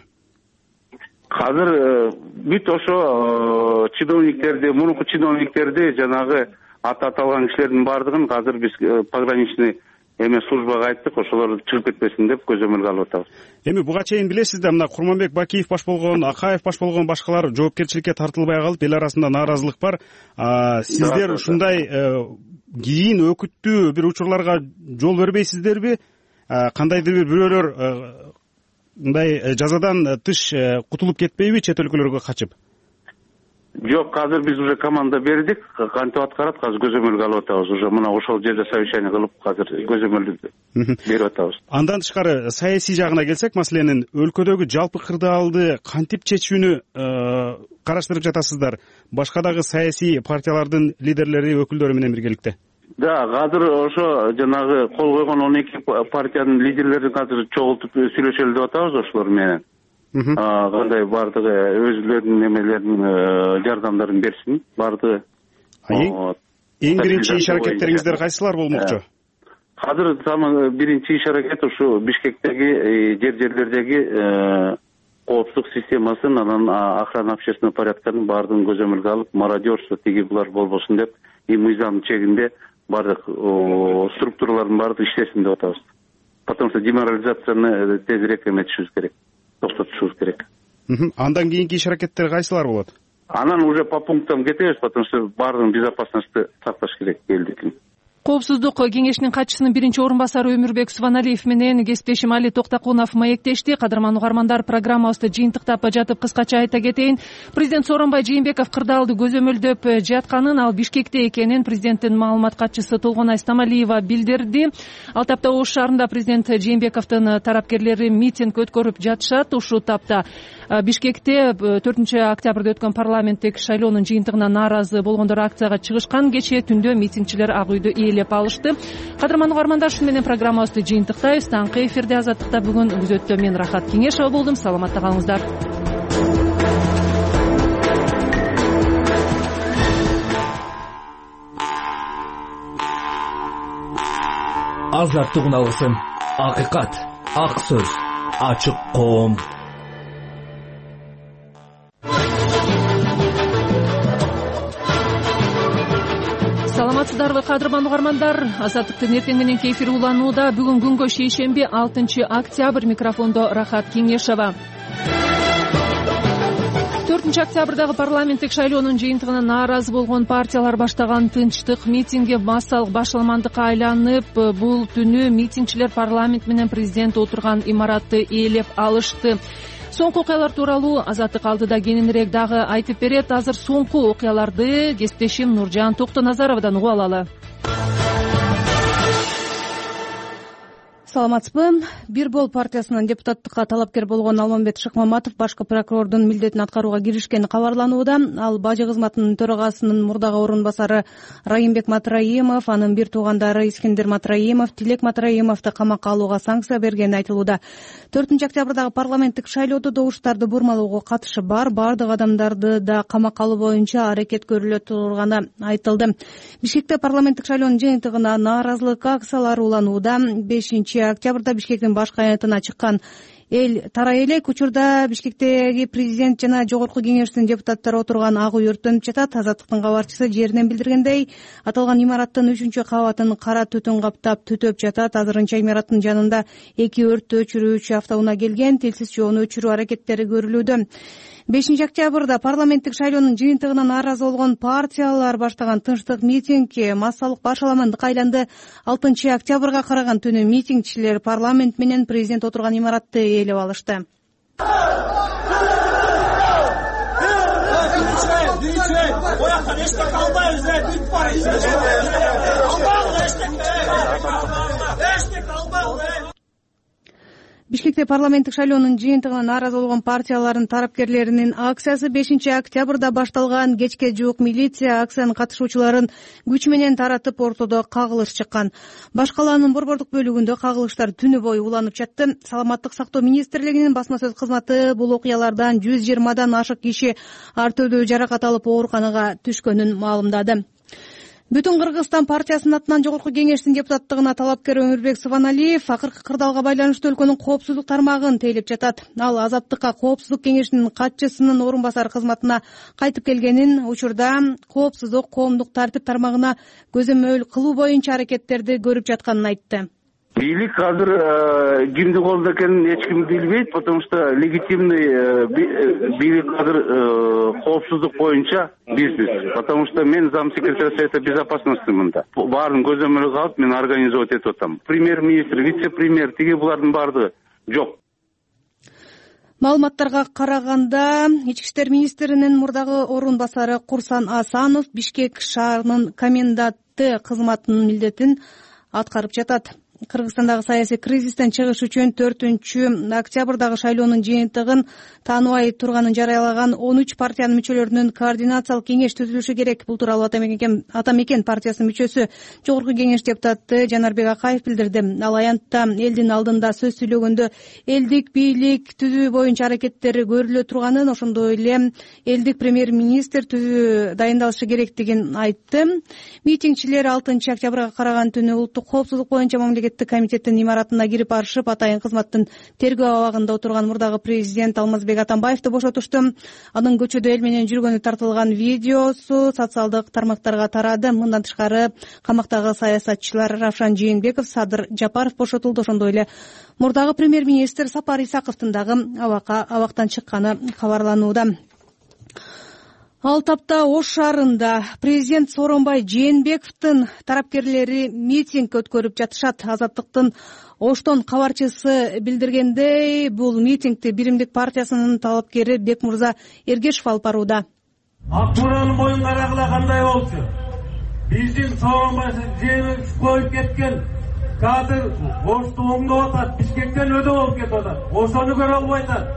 Азыр бүт ошо чиновниктерди, мурунку чиновниктерди, жанагы аты аталган кишилердин баардыгын азыр биз пограничный эме службага айттык, ошолор чыгып кетпесин деп көзөмөлгө алып атабыз. Эми буга чейин билесиз да, мына Курманбек Бакиев баш болгон, Акаев баш болгон башкалар жоопкерчиликке тартылбай калып, эл арасында нааразылык бар. Сиздер ушундай кийин өкүттүү бир учурларга жол бербейсиздерби? Кандайдыр бир бирөөлөр мындай жазадан тыш кутулуп кетпейби, чет өлкөлөргө качып? Жок, азыр биз уже команда бердик, кантип аткарат, азыр көзөмөлгө алып атабыз. Уже мына ошол жерде совещание кылып, азыр көзөмөлдү берип атабыз. Андан тышкары саясий жагына келсек, маселенин өлкөдөгү жалпы кырдаалды кантип чечүүнү караштырып жатасыздар? Башка дагы саясий партиялардын лидерлери, өкүлдөрү менен биргеликте. Да, азыр ошо жанагы кол койгон он эки партиянын лидерлерин азыр чогултуп сүйлөшөлү деп атабыз ошолор менен. Кандай баардыгы өзүлөрүнүн эмелерин, жардамдарын берсин, баардыгы. Эң биринчи иш аракеттериңиздер кайсылар болмокчу? Азыр самый биринчи иш аракет ушу Бишкектеги, жер жерлердеги коопсуздук системасын, анан охрана общественного порядканын баардыгын көзөмөлгө алып, мародерство тиги булар болбосун деп, и мыйзам чегинде баардык структуралардын баардыгы иштесин деп атабыз. Потому что деморализацияны тезирээк эметишибиз керек, токтотушубуз керек. Андан кийинки иш аракеттер кайсылар болот? Анан уже по пунктам кетебиз, потому что баардыгын безопасностьты сакташ керек элдикин. Коопсуздук кеңешинин катчысынын биринчи орун басары Өмүрбек Субаналиев менен кесиптешим Али Токтокунов маектешти. Кадырман угармандар, программабызды жыйынтыктап жатып кыскача айта кетейин. Президент Сооронбай Жээнбеков кырдаалды көзөмөлдөп жатканын, ал Бишкекте экенин президенттин маалымат катчысы Толгонай Стамалиева билдирди. Ал тапта Ош шаарында президент Жээнбековдун тарапкерлери митинг өткөрүп жатышат. Ушул тапта Бишкекте төртүнчү октябрда өткөн парламенттик шайлоонун жыйынтыгына нааразы болгондор акцияга чыгышкан. Кечээ түндө митингчилер ак үйдү ээлеп алышты. Кадырман угармандар, ушу менен программабызды жыйынтыктайбыз. Таңкы эфирде Азаттыкта бүгүн күзөттө мен Рахат Кеңешова болдум. Саламатта калыңыздар. Азаттык уналысын, акыйкат, ак сөз, ачык коом. Саламатсыздарбы кадырман угармандар, Азаттыктын эртең мененки эфири уланууда. Бүгүн күнгө шейшемби алтынчы октябрь, микрофондо Рахат Кеңешова. төртүнчү октябрдагы парламенттик шайлоонун жыйынтыгына нааразы болгон партиялар баштаган тынчтык митинги массалык башаламандыкка айланып, бул түнү митингчилер парламент менен президент отурган имаратты ээлеп алышты. Соңку окуялар тууралуу Азаттык алдыда кененирээк дагы айтып берет. Азыр соңку окуяларды кесиптешим Нуржан Токтоназаровдон угуп алалы. Саламатсызбы. Бир бол партиясынын депутаттыкка талапкер болгон Алмамбет Шыкмаматов башкы прокурордун милдетин аткарууга киришкени кабарланууда. Ал бажы кызматынын төрагасынын мурдагы орун басары Райымбек Матраимов, анын бир туугандары Искендер Матраимов, Тилек Матраимовду камакка алууга санкция бергени айтылууда. төртүнчү октябрдагы парламенттик шайлоодо добуштарды бурмалоого катышы бар бардык адамдарды да камакка алуу боюнча аракет көрүлө турганы айтылды. Бишкекте парламенттик шайлоонун жыйынтыгына нааразылык акциялары уланууда. бешинчи октябрда Бишкектин башкы аянтына чыккан эл тарай элек. Учурда Бишкектеги президент жана жогорку кеңештин депутаттары отурган ак үй өрттөнүп жатат. Азаттыктын кабарчысы жеринен билдиргендей, аталган имараттын үчүнчү кабатын кара түтүн каптап түтөп жатат. Азырынча имараттын жанында эки өрттү өчүрүүчү автоунаа келген, тилсиз жоону өчүрүү аракеттери көрүлүүдө. бешинчи октябрда парламенттик шайлоонун жыйынтыгына нааразы болгон партиялар баштаган тынчтык митингге массалык башаламандыкка айланды. алтынчы октябрга караган түнү митингчилер парламент менен президент отурган имаратты ээлеп алышты. Бишкекте парламенттик шайлоонун жыйынтыгына нааразы болгон партиялардын тарапкерлеринин акциясы бешинчи октябрда башталган. Кечке жуук милиция акциянын катышуучуларын күч менен таратып, ортодо кагылыш чыккан. Баш калаанын борбордук бөлүгүндө кагылыштар түнү бою уланып жатты. Саламаттык сактоо министрлигинин басма сөз кызматы бул окуялардан жүз жыйырмадан ашык киши ар түрдүү жаракат алып ооруканага түшкөнүн маалымдады. Бүтүн Кыргызстан партиясынын атынан жогорку кеңештин депутаттыгына талапкер Өмүрбек Субаналиев акыркы кырдаалга байланыштуу өлкөнүн коопсуздук тармагын тейлеп жатат. Ал Азаттыкка коопсуздук кеңешинин катчысынын орун басары кызматына кайтып келгенин, учурда коопсуздук коомдук тартип тармагына көзөмөл кылуу боюнча аракеттерди көрүп жатканын айтты. Бийлик азыр кимди колдо экенин эч ким билбейт, потому что легитимный бийлик азыр коопсуздук боюнча бизнес. Потому что мен замсекретарь Совета безопасности мында. Баарын көзөмөлгө алып мен организовать этип атам. Премьер-министр, вице-премьер, тиги булардын баардыгы жок. Маалыматтарга караганда, Ички иштер министринин мурдагы орун басары Курсан Асанов Бишкек шаарынын коменданты кызматынын милдетин аткарып жатат. Кыргызстандагы саясий кризистен чыгыш үчүн төртүнчү октябрдагы шайлоонун жыйынтыгын тааныбай турганын жарыялаган он үч партиянын мүчөлөрүнүн координациялык кеңеш түзүлүшү керек. Бул тууралуу Атамекен партиясынын мүчөсү, жогорку кеңеш депутаты Жанарбек Акаев билдирди. Ал аянтта элдин алдында сөз сүйлөгөндө элдик бийлик түзүү боюнча аракеттери көрүлө турганын, ошондой эле элдик премьер-министр түзүү дайындалышы керектигин айтты. Митингчилер алтынчы октябрга караган түнү улуттук коопсуздук боюнча мамлекеттик мамлекеттик комитеттин имаратына кирип барышып, атайын кызматтын тергөө абагында отурган мурдагы президент Алмазбек Атамбаевди бошотушту. Анын көчөдө эл менен жүргөнү тартылган видеосу социалдык тармактарга тарады. Мындан тышкары камактагы саясатчылар Равшан Жээнбеков, Садыр Жапаров бошотулду. Ошондой эле мурдагы премьер-министр Сапар Исаковдун дагы абактан чыкканы кабарланууда. Ал тапта Ош шаарында президент Сооронбай Жээнбековдун тарапкерлери митинг өткөрүп жатышат. Азаттыктын Оштон кабарчысы билдиргендей, бул митингди Биримдик партиясынын талапкери Бекмурза Эргешев алып барууда. Ак Буранын боюн карагыла кандай болчу? Биздин Сооронбай Жээнбеков коюп кеткен кадр Ошту оңдоп атат, Бишкектен өдө болуп кетип атат. Ошону көрө албай атат.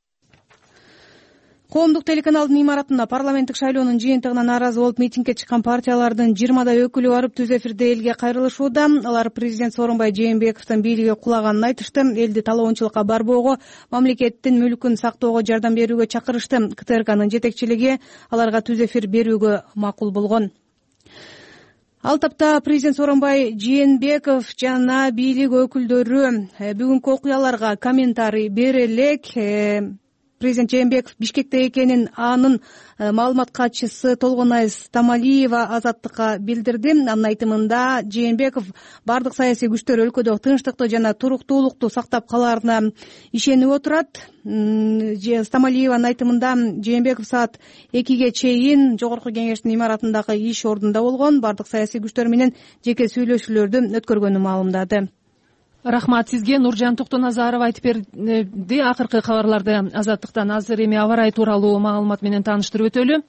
Коомдук телеканалдын имаратында парламенттик шайлоонун жыйынтыгына нааразы болуп митингге чыккан партиялардын жыйырмадай өкүлү барып түз эфирде элге кайрылышууда. Алар президент Сооронбай Жээнбековдун бийлиги кулаганын айтышты. Элди талоончулукка барбоого, мамлекеттин мүлкүн сактоого жардам берүүгө чакырышты. КТРКнын жетекчилиги аларга түз эфир берүүгө макул болгон. Ал тапта президент Сооронбай Жээнбеков жана бийлик өкүлдөрү бүгүнкү окуяларга комментарий бере элек. Президент Жээнбеков Бишкекте экенин анын маалымат катчысы Толгонай Стамалиева Азаттыкка билдирди. Анын айтымында Жээнбеков бардык саясий күчтөр өлкөдө тынчтыкты жана туруктуулукту сактап калаарына ишенип отурат. Стамалиеванын айтымында Жээнбеков саат экиге чейин Жогорку Кеңештин имаратындагы иш ордунда болгон, бардык саясий күчтөр менен жеке сүйлөшүүлөрдү өткөргөнүн маалымдады. Рахмат сизге. Нуржан Токтоназаров айтып берди. Акыркы кабарларды Азаттыктан азыр эми аба ырайы тууралуу маалымат менен тааныштырып өтөлү.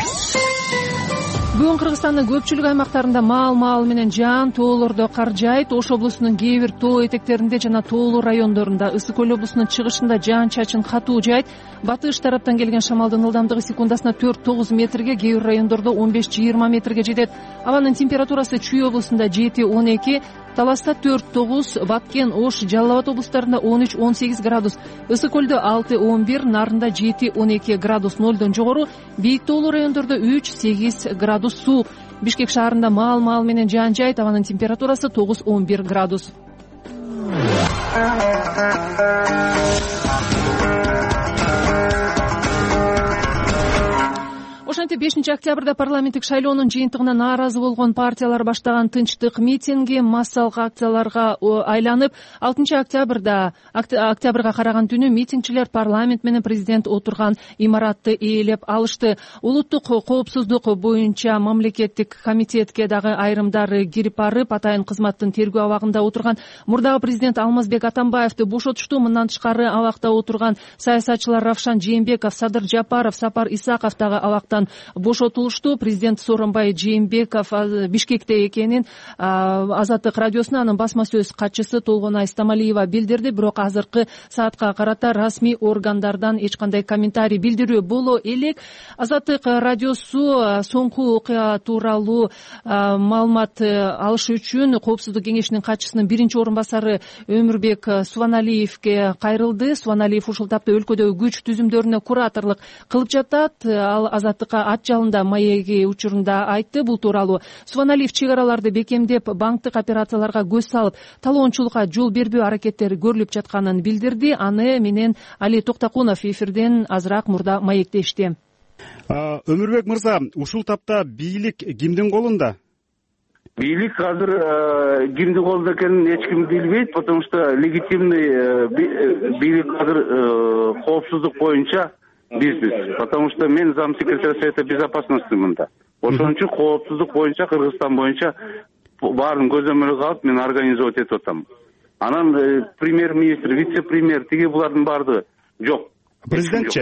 Бүгүн Кыргызстандын көпчүлүк аймактарында маал-маал менен жаан тоолордо кар жаайт. Ош облусунун кээ бир тоо этектеринде жана тоолуу райондорунда, Ысык көл облусунун чыгышында жаан-чачын катуу жаайт. Батыш тараптан келген шамалдын ылдамдыгы секундасына төрт тогуз метрге, кээ бир райондордо он беш жыйырма метрге жетет. Абанын температурасы Чүй облусунда жети он эки, Таласта төрт тогуз, Баткен, Ош, Жалал Абад облустарында он үч он сегиз градус, Ысык көлдө алты он бир, Нарында жети он эки градус нолдон жогору, бийик тоолуу райондордо үч сегиз градус суук. Бишкек шаарында маал-маал менен жаан жаайт, абанын температурасы тогуз он бир градус. Ошентип бешинчи октябрда парламенттик шайлоонун жыйынтыгына нааразы болгон партиялар баштаган тынчтык митинги массалык акцияларга айланып, алтынчы октябрда октябрга караган түнү митингчилер парламент менен президент отурган имаратты ээлеп алышты. Улуттук коопсуздук боюнча мамлекеттик комитетке дагы айрымдары кирип барып, атайын кызматтын тергөө абагында отурган мурдагы президент Алмазбек Атамбаевди бошотушту. Мындан тышкары абакта отурган саясатчылар Равшан Жээнбеков, Садыр Жапаров, Сапар Исаков дагы абактан бошотулушту. Президент Сооронбай Жээнбеков Бишкекте экенин Азаттык радиосуна анын басма сөз катчысы Толгонай Стамалиева билдирди. Бирок азыркы саатка карата расмий органдардан эч кандай комментарий билдирүү боло элек. Азаттык радиосу соңку окуя тууралуу маалымат алыш үчүн Коопсуздук кеңешинин катчысынын биринчи орун басары Өмүрбек Субаналиевге кайрылды. Субаналиев ушул тапта өлкөдөгү күч түзүмдөрүнө кураторлук кылып жатат. Ал Азаттык ат жалында маеги учурунда айтты. Бул тууралуу Субаналиев чек араларды бекемдеп, банктык операцияларга көз салып, талоончулукка жол бербөө аракеттери көрүлүп жатканын билдирди. Аны менен Али Токтокунов эфирден азыраак мурда маектешти. Өмүрбек мырза, ушул тапта бийлик кимдин колунда? Бийлик азыр кимдин колунда экенин эч ким билбейт, потому что легитимный бийлик азыр коопсуздук боюнча бизнес, потому что мен зам секретарь Совета безопасности мында. Ошон үчүн коопсуздук боюнча Кыргызстан боюнча баарын көзөмөлгө алып мен организовать этип атам. Анан премьер-министр, вице-премьер тиги булардын баардыгы жок. Президентчи?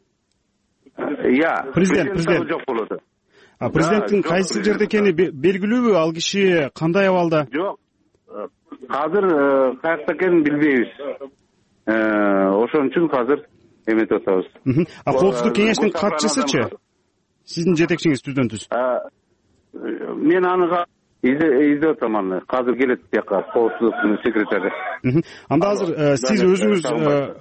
Я, президент, президент жок болот. А президенттин кайсы жерде экени белгилүүбү? Ал киши кандай абалда? Жок. Азыр каякта экенин билбейбиз. Ошон үчүн азыр эметип атабыз. А Коопсуздук кеңештин катчысычы? Сиздин жетекчиңиз түздөн түз. Мен аны издеп атам аны. Азыр келет тияка Коопсуздуктун секретары. Анда азыр сиз өзүңүз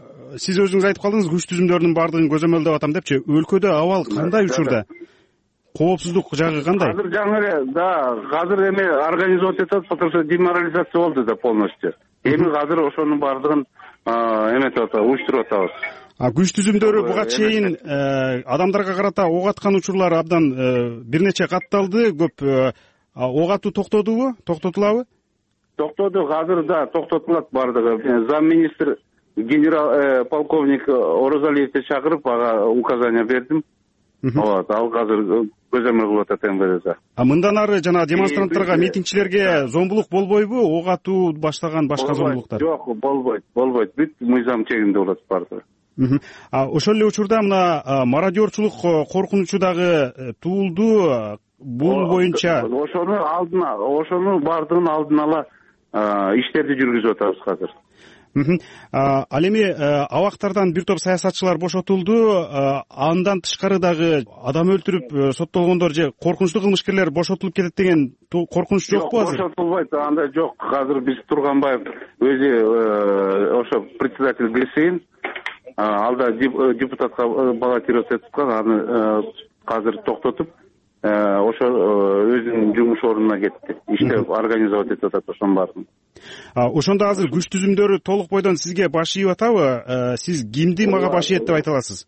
сиз өзүңүз айтып калдыңыз, күч түзүмдөрүнүн баардыгын көзөмөлдөп атам депчи. Өлкөдө абал кандай учурда? коопсуздук жагы кандай? Азыр жаңы эле да азыр эме организовать этип атат, потому что деморализация болду да полностью. Эми азыр ошонун баардыгын эметип атабыз, уюштуруп атабыз. Күч түзүмдөрү буга чейин адамдарга карата ок аткан учурлар абдан бир нече катталды. Көп ок атуу токтодубу? Токтотулабы? Токтоду, азыр да токтотулат баардыгы. Замминистр генерал полковник Орозалиевди чакырып ага указание бердим. Вот, ал азыр көзөмөл кылып атат эм вэ дэ. А мындан ары жана демонстранттарга, митингчилерге зомбулук болбойбу? Ок атуу баштаган башка зомбулуктар? Жок, болбойт, болбойт. Бүт мыйзам чегинде болот баардыгы. Ошол эле учурда мына мародерчулук коркунучу дагы туулду. Бул боюнча ошону алдына, ошону баардыгын алдын ала иштерди жүргүзүп атабыз азыр. Ал эми абактардан бир топ саясатчылар бошотулду. Андан тышкары дагы адам өлтүрүп соттолгондор же коркунучтуу кылмышкерлер бошотулуп кетет деген коркунуч жокпу азыр? Жок, бошотулбайт, андай жок. Азыр биз Турганбаев өзү ошо председатель ГСИН, ал да депутатка баллотировать этип аткан, аны азыр токтотуп ошо өзүнүн жумуш ордуна кетти. Иштеп организовать этип атат ошонун баарын. Ошондо азыр күч түзүмдөрү толук бойдон сизге баш ийип атабы? Сиз кимди мага баш ийет деп айта аласыз?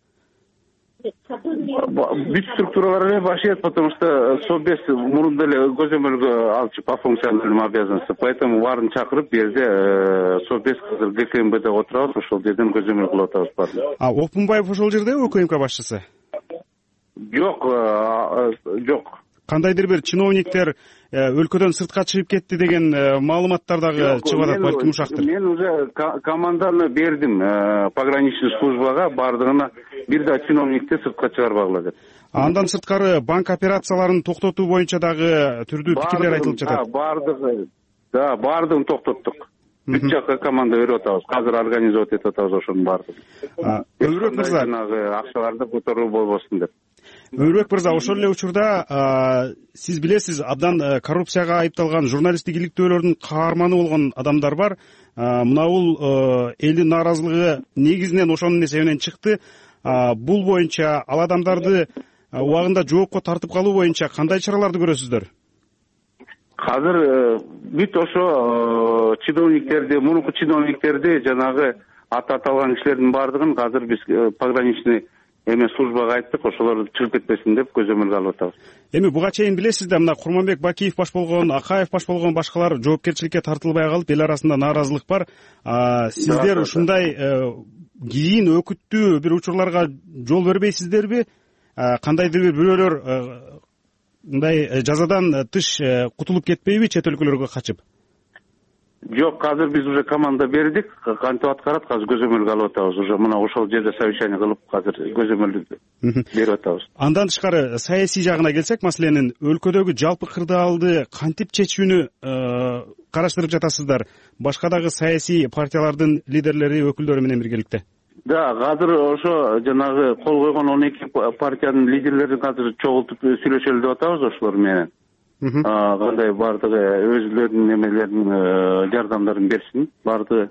Бүт структуралар эле баш ийет, потому что Совбез мурунда эле көзөмөлгө алчу по функциональным обязанностям, поэтому баарын чакырып бул жерде Совбез азыр ГКМБде отурабыз, ошол жерден көзөмөл кылып атабыз баарын. А Окунбаев ошол жерде ОКМК башчысы? Жок, жок. Кандайдыр бир чиновниктер өлкөдөн сыртка чыгып кетти деген маалыматтар дагы чыгып атат, балким ушактыр. Мен уже команданы бердим пограничный службага, баардыгына бир да чиновникти сыртка чыгарбагыла деп. Андан сырткары банк операцияларын токтотуу боюнча дагы түрдүү пикирлер айтылып жатат. Баардыгы, да, баардыгын токтоттук. Бүт жакка команда берип атабыз. Азыр организовать этип атабыз ошонун баардыгын. Өмүрбек мырза, акчаларды которуу болбосун деп. Өмүрбек мырза, ошол эле учурда сиз билесиз, абдан коррупцияга айыпталган журналисттик иликтөөлөрдүн каарманы болгон адамдар бар. Мына бул элдин нааразылыгы негизинен ошонун эсебинен чыкты. Бул боюнча ал адамдарды убагында жоопко тартып калуу боюнча кандай чараларды көрөсүздөр? Азыр бүт ошо чиновниктерди, мурунку чиновниктерди, жанагы аты аталган кишилердин баардыгын азыр биз пограничный эме службага айттык, ошолор чыгып кетпесин деп көзөмөлгө алып атабыз. Эми буга чейин билесиз да, мына Курманбек Бакиев баш болгон, Акаев баш болгон башкалар жоопкерчиликке тартылбай калып, эл арасында нааразылык бар. Сиздер ушундай кийин өкүттүү бир учурларга жол бербейсиздерби? Кандайдыр бир бирөөлөр мындай жазадан тыш кутулуп кетпейби, чет өлкөлөргө качып? Жок, азыр биз уже команда бердик, кантип аткарат, азыр көзөмөлгө алып атабыз. Уже мына ошол жерде совещание кылып, азыр көзөмөлдү берип атабыз. Андан тышкары саясий жагына келсек, маселенин өлкөдөгү жалпы кырдаалды кантип чечүүнү караштырып жатасыздар? Башка дагы саясий партиялардын лидерлери, өкүлдөрү менен биргеликте? Да, азыр ошо жанагы кол койгон он эки партиянын лидерлерин азыр чогултуп сүйлөшөлү деп атабыз ошолор менен. Кандай баардыгы өзүлөрүнүн немелерин, жардамдарын берсин, баардыгы.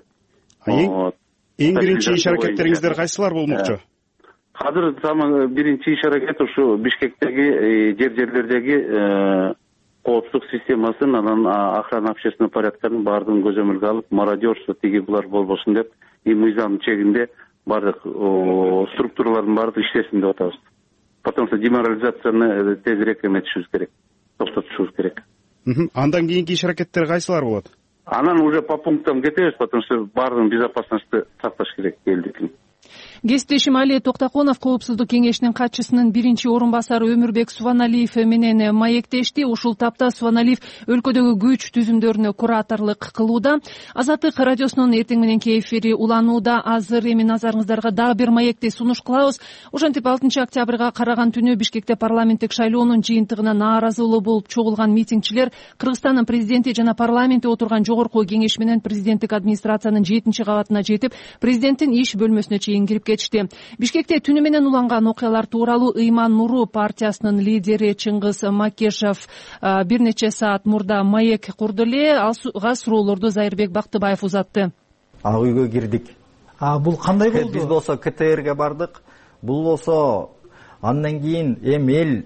Эң биринчи иш аракеттериңиздер кайсылар болмокчу? Азыр самый биринчи иш аракет ушу Бишкектеги, жер жерлердеги коопсуздук системасын, анан охрана общественного порядканын баардыгын көзөмөлгө алып, мародерство тиги булар болбосун деп, и мыйзам чегинде баардык структуралардын баардыгы иштесин деп атабыз. Потому что деморализацияны тезирээк эметишибиз керек, токтотушубуз керек. Андан кийинки иш аракеттер кайсылар болот? Анан уже по пунктам кетебиз, потому что баардыгын безопасностьты сакташ керек элдикин. Кесиптешим Али Токтоконов коопсуздук кеңешинин катчысынын биринчи орун басары Өмүрбек Субаналиев менен маектешти. Ушул тапта Субаналиев өлкөдөгү күч түзүмдөрүнө кураторлук кылууда. Азаттык радиосунун эртең мененки эфири уланууда. Азыр эми назарыңыздарга дагы бир маекти сунуш кылабыз. Ошентип алтынчы октябрга караган түнү Бишкекте парламенттик шайлоонун жыйынтыгына нааразылуу болуп чогулган митингчилер Кыргызстандын президенти жана парламентте отурган жогорку кеңеш менен президенттик администрациянын жетинчи кабатына жетип, президенттин иш бөлмөсүнө чейин кирип кетишти. Бишкекте түнү менен уланган окуялар тууралуу Ыйман Нуру партиясынын лидери Чыңгыз Макешев бир нече саат мурда маек курду эле. Ага суроолорду Зайырбек Бактыбаев узатты. Ак үйгө кирдик. А бул кандай болду? Биз болсо КТРге бардык. Бул болсо андан кийин эми эл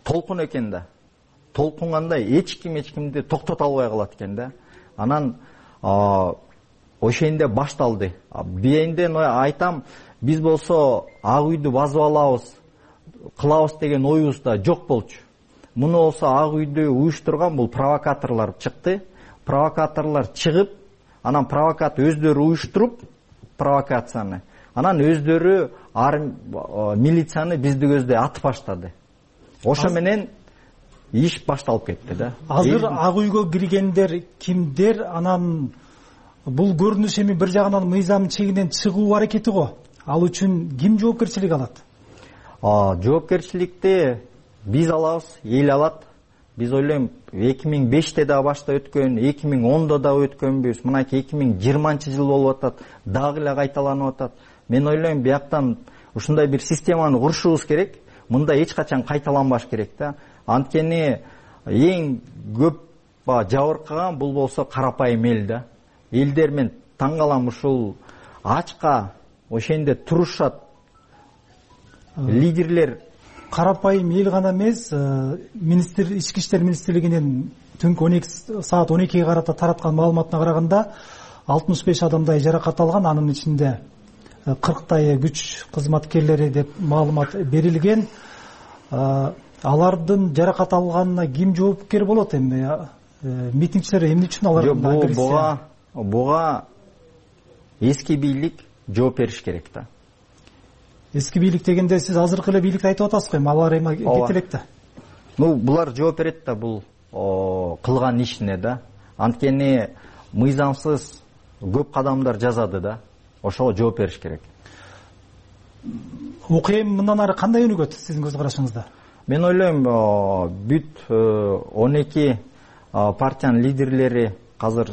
толкун экен да. Толкунганда эч ким эч кимди токтото албай калат экен да. Анан ошенде башталды. Бийинден айтам, биз болсо Ак үйдү басып алабыз, кылабыз деген оюбуз да жок болчу. Муну болсо Ак үйдү уюштурган бул провокаторлор чыкты. Провокаторлор чыгып, анан провокат өздөрү уюштуруп провокацияны. Анан өздөрү милицияны бизди көздөй атып баштады. Ошо менен иш башталып кетти да. Азыр Ак үйгө киргендер кимдер? Анан бул көрүнүш эми бир жагынан мыйзам чегинен чыгуу аракети го. Ал үчүн ким жоопкерчилик алат? Жоопкерчиликти биз алабыз, эл алат. Биз ойлойм эки миң беште да башта өткөн, эки миң ондо да өткөнбүз. Мынакей эки миң жыйырманчы жыл болуп атат, дагы эле кайталанып атат. Мен ойлойм бияктан ушундай бир системаны курушубуз керек. Мында эч качан кайталанбаш керек да. Анткени эң көп жабыркаган бул болсо карапайым эл да. Элдер мен таң калам, ушул ачка ошенде турушат лидерлер. Карапайым эл гана эмес, министр ички иштер министрлигинин түнкү он эки саат он экиге карата тараткан маалыматына караганда алтымыш беш адамдай жаракат алган, анын ичинде кырктайы күч кызматкерлери деп маалымат берилген. Алардын жаракат алганына ким жоопкер болот эми? Митингчилер эмне үчүн алардын агрессия? Буга эски бийлик жооп бериш керек да. Эски бийлик дегенде сиз азыркы эле бийликти айтып атасыз го, алар эми кете элек да. Ну, булар жооп берет да бул кылган ишине да. Анткени мыйзамсыз көп кадамдар жазады да. Ошого жооп бериш керек. Окуя мындан ары кандай өнүгөт сиздин көз карашыңызда? Мен ойлойм, бүт он эки партиянын лидерлери азыр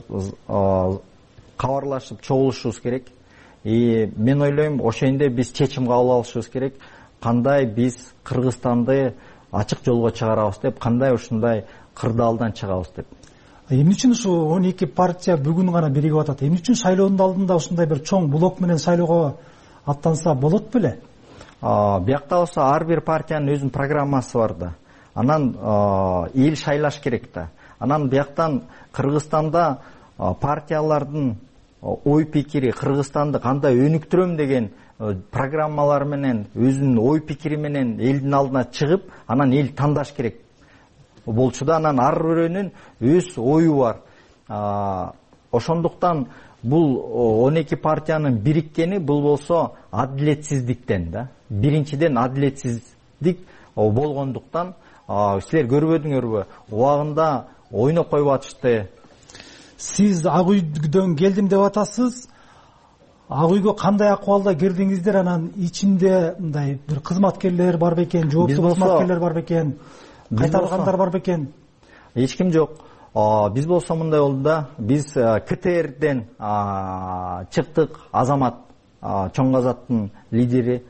кабарлашып чогулушубуз керек. И мен ойлойм, ошенде биз чечим кабыл алышыбыз керек. Кандай биз Кыргызстанды ачык жолго чыгарабыз деп, кандай ушундай кырдаалдан чыгабыз деп. Эмне үчүн ушу он эки партия бүгүн гана биригип атат? Эмне үчүн шайлоонун алдында ушундай бир чоң блок менен шайлоого аттанса болот беле? Биякта болсо ар бир партиянын өзүнүн программасы бар да. Анан эл шайлаш керек да. Анан бияктан Кыргызстанда партиялардын ой пикири, Кыргызстанды кандай өнүктүрөм деген программалар менен, өзүнүн ой пикири менен элдин алдына чыгып, анан эл тандаш керек болчу да. Анан ар бирөөнүн өз ою бар. Ошондуктан бул он эки партиянын бириккени бул болсо адилетсиздиктен да. Биринчиден адилетсиздик болгондуктан силер көрбөдүңөрбү? Убагында ойноп коюп атышты. Сиз Ак үйдөн келдим деп атасыз. Ак үйгө кандай акыбалда кирдиңиздер? Анан ичинде мындай бир кызматкерлер бар бекен, жооптуу кызматкерлер бар бекен, кайтарылгандар бар бекен? Эч ким жок. Биз болсо мындай болду да. Биз КТРден чыктык. Азамат Чоң Азаттын лидери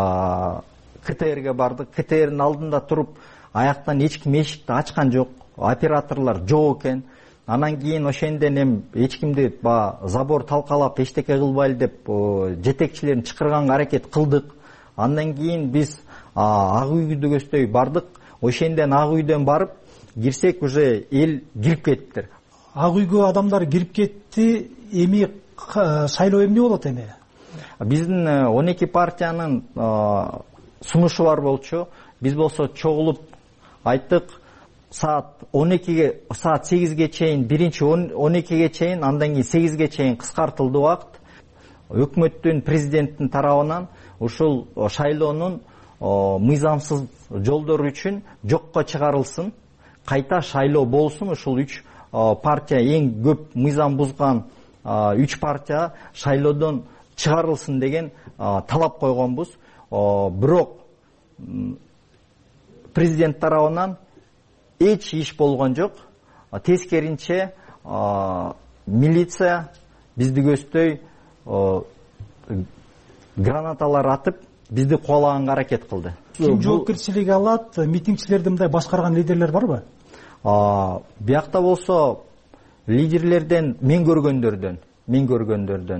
КТРге бардык. КТРдин алдында туруп, аяктан эч ким эшикти ачкан жок. Операторлор жок экен. Анан кийин ошенден эм эч кимди забор талкалап эчтеке кылбайлы деп жетекчилерин чакырганга аракет кылдык. Андан кийин биз Ак үйдү көздөй бардык. Ошенден Ак үйдөн барып кирсек, уже эл кирип кеттир. Ак үйгө адамдар кирип кетти. Эми шайлоо эмне болот эми? Биздин он эки партиянын сунушу бар болчу. Биз болсо чогулуп айттык, саат он экиге, саат сегизге чейин, биринчи он экиге чейин, андан кийин сегизге чейин кыскартылды убакыт. Өкмөттүн, президенттин тарабынан ушул шайлоонун мыйзамсыз жолдору үчүн жокко чыгарылсын, кайта шайлоо болсун. Ушул үч партия, эң көп мыйзам бузган үч партия шайлоодон чыгарылсын деген талап койгонбуз. Бирок президент тарабынан эч иш болгон жок. Тескеринче милиция бизди көздөй гранаталар атып, бизди кубалаганга аракет кылды. Ким жоопкерчилик алат? Митингчилерди мындай башкарган лидерлер барбы? Биякта болсо лидерлерден мен көргөндөрдөн, мен көргөндөрдөн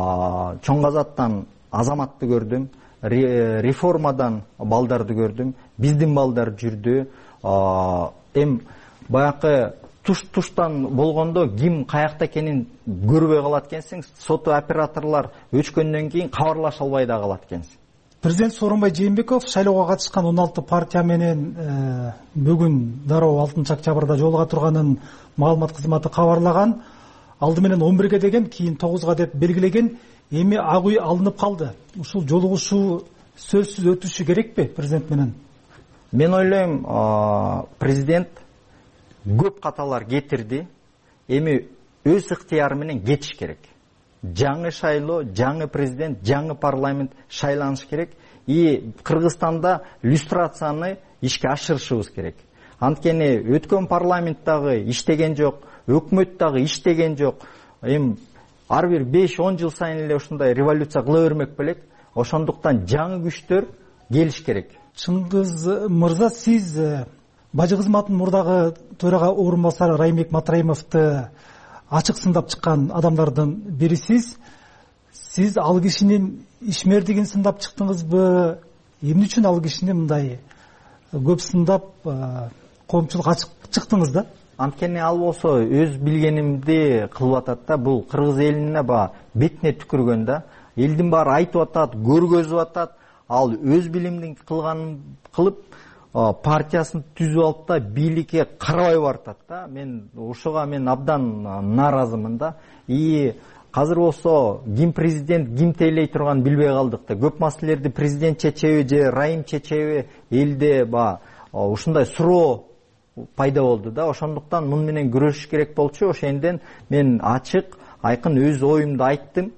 Чоң Азаттан Азаматты көрдүм, реформадан балдарды көрдүм. биздин балдар жүрдү. Эми баягы туш туштан болгондо ким каякта экенин көрбөй калат экенсиң, сот операторлор өчкөндөн кийин кабарлаша албай да калат экенсиң. Президент Сооронбай Жээнбеков шайлоого катышкан он алты партия менен бүгүн дароо алтынчы октябрда жолуга турганын маалымат кызматы кабарлаган. Алды менен он бирге деген, кийин тогузга деп белгилеген. Эми ак үй алынып калды. Ушул жолугушуу сөзсүз өтүшү керекпи президент менен? Мен ойлойм, президент көп каталар кетирди. Эми өз ыктыяры менен кетиш керек. Жаңы шайлоо, жаңы президент, жаңы парламент шайланыш керек. И Кыргызстанда люстрацияны ишке ашырышыбыз керек. Анткени өткөн парламент дагы иштеген жок, өкмөт дагы иштеген жок. Эми ар бир беш он жыл сайын эле ушундай революция кыла бермек белек. Ошондуктан жаңы күчтөр келиш керек. Чыңгыз мырза, сиз бажы кызматынын мурдагы төрага орун басары Райымбек Матраимовду ачык сындап чыккан адамдардын бирисиз. Сиз ал кишинин ишмердигин сындап чыктыңызбы? Эмне үчүн ал кишини мындай көп сындап коомчулукка ачык чыктыңыз да? Анткени ал болсо өз билгенимди кылып атат да. Бул кыргыз элине ба бетине түкүргөн да. Элдин баары айтып атат, көргөзүп атат. Ал өз билимдин кылганын кылып партиясын түзүп алып да бийликке карабай баратат да. Мен ушуга мен абдан нааразымын да. И азыр болсо ким президент, ким тейлей турганын билбей калдык да. Көп маселелерди президент чечеби же Райым чечеби, элде ба ушундай суроо пайда болду да. Ошондуктан муну менен күрөшүш керек болчу. Ошондон мен ачык, айкын өз оюмду айттым.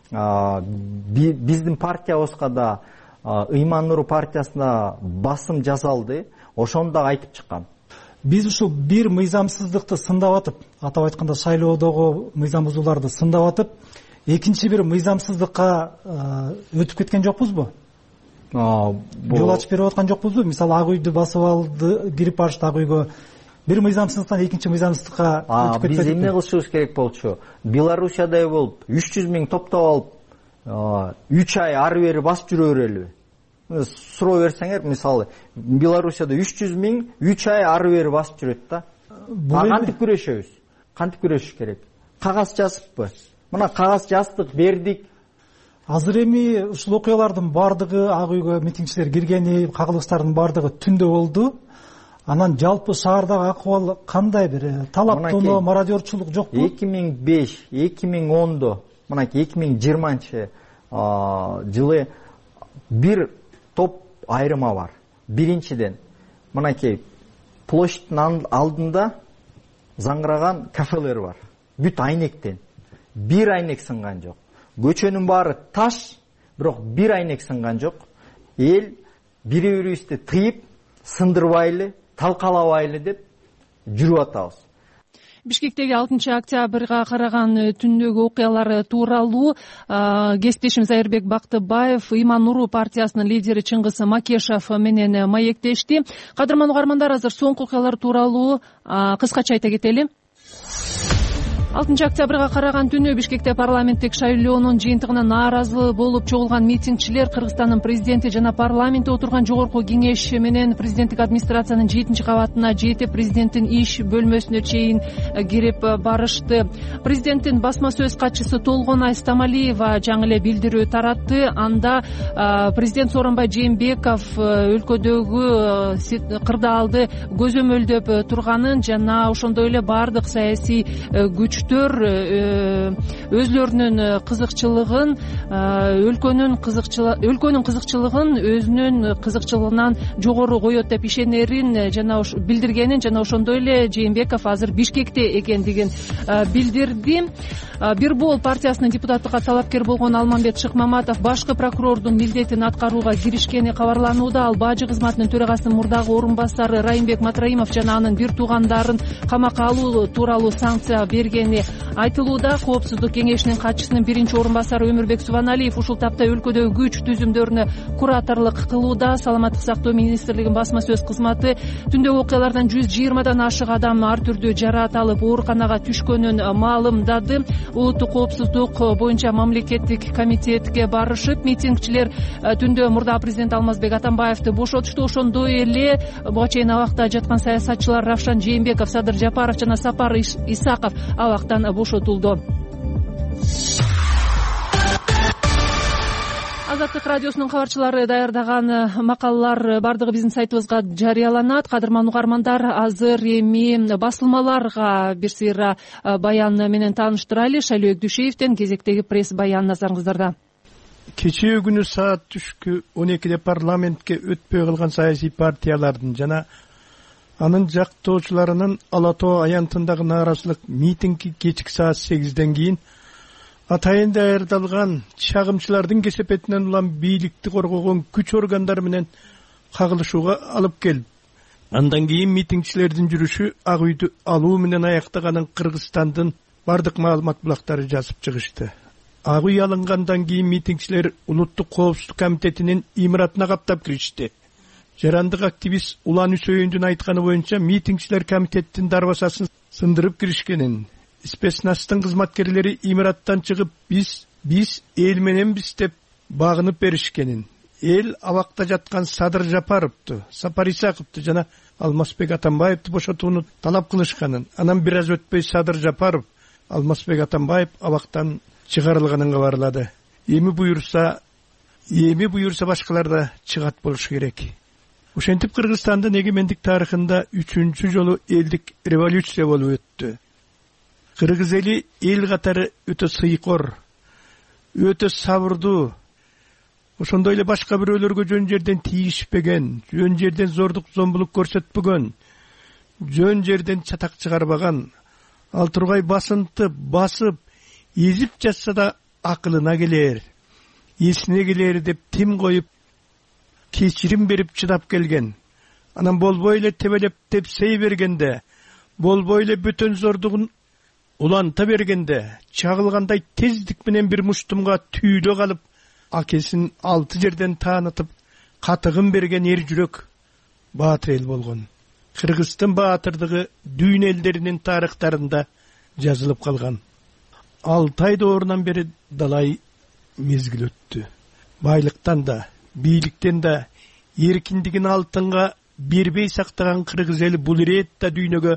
Биздин партиябызга да, Ыйман Нуру партиясына басым жасалды. Ошону да айтып чыккам. Биз ушул бир мыйзамсыздыкты сындап атып, атап айтканда шайлоодогу мыйзам бузууларды сындап атып, экинчи бир мыйзамсыздыкка өтүп кеткен жокпузбу? Жол ачып берип аткан жокпузбу? Мисалы, ак үйдү басып алды, кирип барышты ак үйгө. Бир мыйзамсыздыктан экинчи мыйзамсыздыкка өтүп кетпедикпи? Биз эмне кылышыбыз керек болчу? Белоруссиядай болуп, үч жүз миң топтоп алып, үч ай ары бери басып жүрө берелиби? Суроо берсеңер, мисалы, Белоруссияда үч жүз миң үч ай ары бери басып жүрөт да. Кантип күрөшөбүз? Кантип күрөшүш керек? Кагаз жазыппы? Мына кагаз жаздык, бердик. Азыр эми ушул окуялардын бардыгы, ак үйгө митингчилер киргени, кагылыштардын бардыгы түндө болду. Анан жалпы шаардагы акыбал кандай? Бир талаптоо, мародерчулук жокпу? эки миң беш, эки миң ондо, мынакей эки миң жыйырманчы жылы бир топ айрыма бар. Биринчиден, мынакей площадьтын алдында заңгыраган кафелер бар. Бүт айнектен. Бир айнек сынган жок. Көчөнүн баары таш, бирок бир айнек сынган жок. Эл бири-бирибизди тыйып, сындырбайлы, талкалабайлы деп жүрүп атабыз. Бишкектеги алтынчы октябрга караган түндөгү окуялар тууралуу кесиптешим Зайырбек Бактыбаев Ыйман Нуру партиясынын лидери Чыңгыз Макешов менен маектешти. Кадырман угармандар, азыр соңку окуялар тууралуу кыскача айта кетели. алтынчы октябрга караган түнү Бишкекте парламенттик шайлоонун жыйынтыгына нааразы болуп чогулган митингчилер Кыргызстандын президенти жана парламентте отурган жогорку кеңеш менен президенттик администрациянын жетинчи кабатына жетип, президенттин иш бөлмөсүнө чейин кирип барышты. Президенттин басма сөз катчысы Толгонай Стамалиева жаңы эле билдирүү таратты. Анда президент Сооронбай Жээнбеков өлкөдөгү кырдаалды көзөмөлдөп турганын жана ошондой эле бардык саясий күч өзлөрүнүн кызыкчылыгын, өлкөнүн өлкөнүн кызыкчылыгын өзүнүн кызыкчылыгынан жогору коет деп ишенерин жана билдиргенин, жана ошондой эле Жээнбеков азыр Бишкекте экендигин билдирди. Бирбол партиясынын депутаттыкка талапкер болгон Алмамбет Шыкмаматов башкы прокурордун милдетин аткарууга киришкени кабарланууда. Ал бажы кызматынын төрагасынын мурдагы орун басары Райымбек Матраимов жана анын бир туугандарын камакка алуу тууралуу санкция бергени айтылууда. Коопсуздук кеңешинин катчысынын биринчи орун басары Өмүрбек Субаналиев ушул тапта өлкөдөгү күч түзүмдөрүнө кураторлук кылууда. Саламаттык сактоо министрлигинин басма сөз кызматы түндөгү окуялардан жүз жыйырмадан ашык адам ар түрдүү жараат алып ооруканага түшкөнүн маалымдады. Улуттук коопсуздук боюнча мамлекеттик комитетке барышып, митингчилер түндө мурда президент Алмазбек Атамбаевди бошотушту. Ошондой эле буга чейин абакта жаткан саясатчылар Равшан Жээнбеков, Садыр Жапаров жана Сапар Исаков абактан бошотулду. Азаттык радиосунун кабарчылары даярдаган макалалар бардыгы биздин сайтыбызга жарыяланат. Кадырман угармандар, азыр эми басылмаларга бир сыйра баян менен тааныштырайлы. Шайлообек Дүйшеевден кезектеги пресс баян назарыңыздарда. Кечээ күнү саат түшкү он экиде парламентке өтпөй калган саясий партиялардын жана анын жактоочуларынын Ала Тоо аянтындагы нааразылык митинги кечки саат сегизден кийин атайын даярдалган чагымчылардын кесепетинен улам бийликти коргогон күч органдары менен кагылышууга алып келип, андан кийин митингчилердин жүрүшү Ак үйдү алуу менен аяктаганын Кыргызстандын бардык маалымат булактары жазып чыгышты. Ак үй алынгандан кийин митингчилер Улуттук коопсуздук комитетинин имаратына каптап киришти. Жарандык активист Улан Үсөйүндүн айтканы боюнча митингчилер комитеттин дарбазасын сындырып киришкенин, спецнастын кызматкерлери имараттан чыгып биз биз эл мененбиз деп багынып беришкенин, эл абакта жаткан Садыр Жапаровду, Сапар Исаковду жана Алмазбек Атамбаевди бошотууну талап кылышканын, анан бир аз өтпөй Садыр Жапаров, Алмазбек Атамбаев абактан чыгарылганын кабарлады. Эми буюрса, эми буюрса башкалар да чыгат болушу керек. Ошентип Кыргызстандын эгемендик тарыхында үчүнчү жолу элдик революция болуп өттү. Кыргыз эли эл катары өтө сыйкор, өтө сабырдуу, ошондой эле башка бирөөлөргө жөн жерден тийишпеген, жөн жерден зордук зомбулук көрсөтпөгөн, жөн жерден чатак чыгарбаган, ал тургай басынтып, басып, эзип жатса да акылына келер, эсине келер деп тим коюп, кечирим берип чыдап келген. Анан болбой эле тебелеп тепсей бергенде, болбой эле бөтөн зордугун уланта бергенде, чагылгандай тездик менен бир муштумга түйүлө калып, акесин алты жерден таанытып, катыгын берген эр жүрөк баатыр эл болгон. Кыргыздын баатырдыгы дүйнө элдеринин тарыхтарында жазылып калган. Алты ай доорунан бери далай мезгил өттү. Байлыктан да, бийликтен да эркиндигин алтынга бербей сактаган кыргыз эли бул иретта дүйнөгө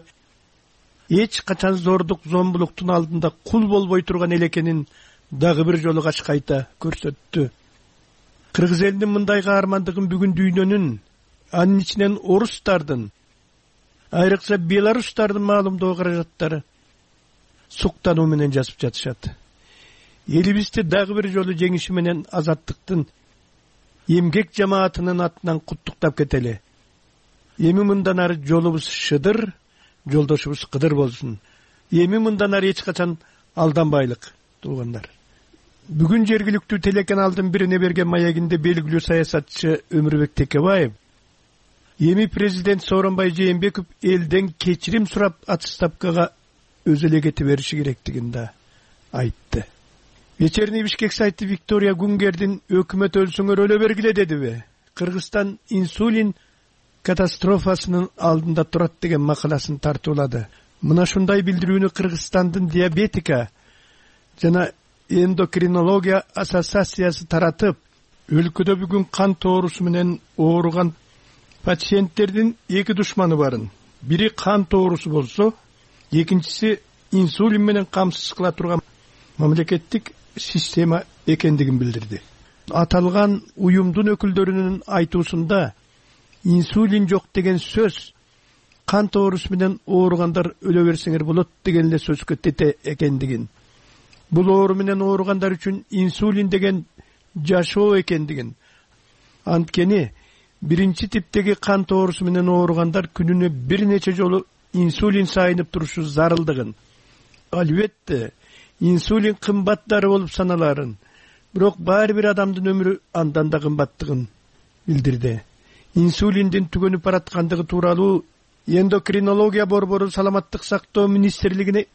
эч качан зордук зомбулуктун алдында кул болбой турган эл экенин дагы бир жолу качкайта көрсөттү. Кыргыз элинин мындай каармандыгын бүгүн дүйнөнүн, анын ичинен орустардын, айрыкча белорустардын маалымдоо каражаттары суктануу менен жазып жатышат. Элибизди дагы бир жолу жеңиши менен азаттыктын эмгек жамаатынын атынан куттуктап кетели. Эми мындан ары жолубуз шыдыр, жолдошубуз кыдыр болсун. Эми мындан ары эч качан алданбайлык, туугандар. Бүгүн жергиликтүү телеканалдын бирине берген маягинде белгилүү саясатчы Өмүрбек Текебаев эми президент Сооронбай Жээнбеков элден кечирим сурап отставкага өз эле кете бериши керектигин да айтты. Вечерний Бишкек сайты Виктория Гунгердин өкмөт өлсөңөр өлө бергиле дедиби? Кыргызстан инсулин катастрофасынын алдында турат деген макаласын тартуулады. Мына шундай билдирүүнү Кыргызстандын диабетика жана эндокринология ассоциациясы таратып, өлкөдө бүгүн кан тоорусу менен ооруган пациенттердин эки душманы барын. Бири кан тоорусу болсо, экинчиси инсулин менен камсыз кыла турган мамлекеттик система экендигин билдирди. Аталган уюмдун өкүлдөрүнүн айтуусунда инсулин жок деген сөз кан тоорусу менен ооругандар өлө берсеңер болот деген эле сөзгө тете экендигин. Бул оору менен ооругандар үчүн инсулин деген жашоо экендигин. Анткени биринчи типтеги кан тоорусу менен ооругандар күнүнө бир нече жолу инсулин сайынып турушу зарылдыгын. Албетте, инсулин кымбат дары болуп саналарын, бирок баары бир адамдын өмүрү андан да кымбаттыгын билдирди. Инсулиндин түгөнүп бараткандыгы тууралуу эндокринология борбору Саламаттык сактоо министрлигине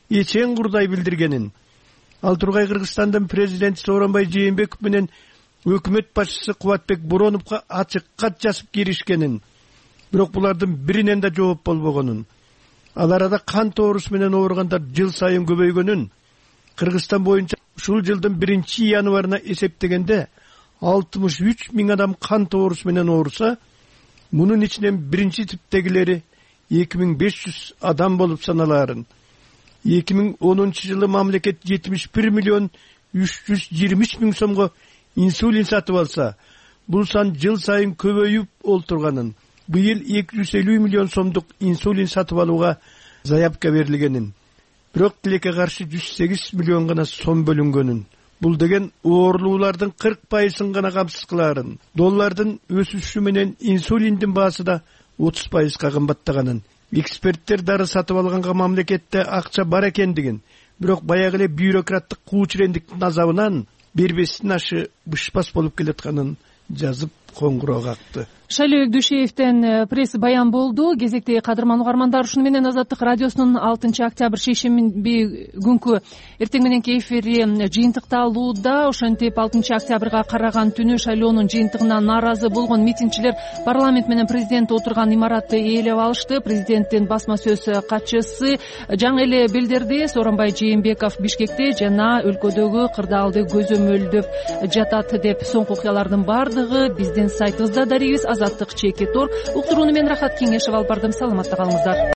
эчең курдай билдиргенин. Ал тургай Кыргызстандын президенти Сооронбай Жээнбеков менен өкмөт башчысы Кубатбек Бороновго ачык кат жазып киришкенин, бирок булардын биринен да жооп болбогонун, ал арада кант оорусу менен ооругандар жыл сайын көбөйгөнүн, Кыргызстан боюнча ушул жылдын биринчи январына эсептегенде алтымыш үч миң адам кант оорусу менен ооруса, мунун ичинен биринчи типтегилери эки миң беш жүз адам болуп саналарын. эки миң онунчу жылы мамлекет жетимиш бир миллион үч жүз жыйырма үч миң сомго инсулин сатып алса, бул сан жыл сайын көбөйүп олтурганын, быйыл эки жүз элүү миллион сомдук инсулин сатып алууга заявка берилгенин, бирок тилекке каршы жүз сегиз миллион гана сом бөлүнгөнүн. Бул деген оорулуулардын кырк пайызын гана камсыз кыларын. Доллардын өсүшү менен инсулиндин баасы да отуз пайызга кымбаттаганын. Эксперттер дары сатып алганга мамлекетте акча бар экендигин, бирок баягы эле бюрократтык куучурендиктин азабынан бербестин ашы бышпас болуп келатканын жазып коңгуроо какты. Шайлоо Дүйшеевден пресс баян болду. Кезектеги кадырман угармандар, ушуну менен Азаттык радиосунун алтынчы октябрь шейшемби күнкү эртең мененки эфири жыйынтыкталууда. Ошентип алтынчы октябрга караган түнү шайлоонун жыйынтыгына нааразы болгон митингчилер парламент менен президент отурган имаратты ээлеп алышты. Президенттин басма сөз катчысы жаңы эле билдирди. Сооронбай Жээнбеков Бишкекте жана өлкөдөгү кырдаалды көзөмөлдөп жатат деп. Соңку окуялардын бардыгы биздин сайтыбызда дарыйбыз. Азаттык чеки тор. Уктурууну мен Рахат Кеңешев алып бардым. Саламатта калыңыздар.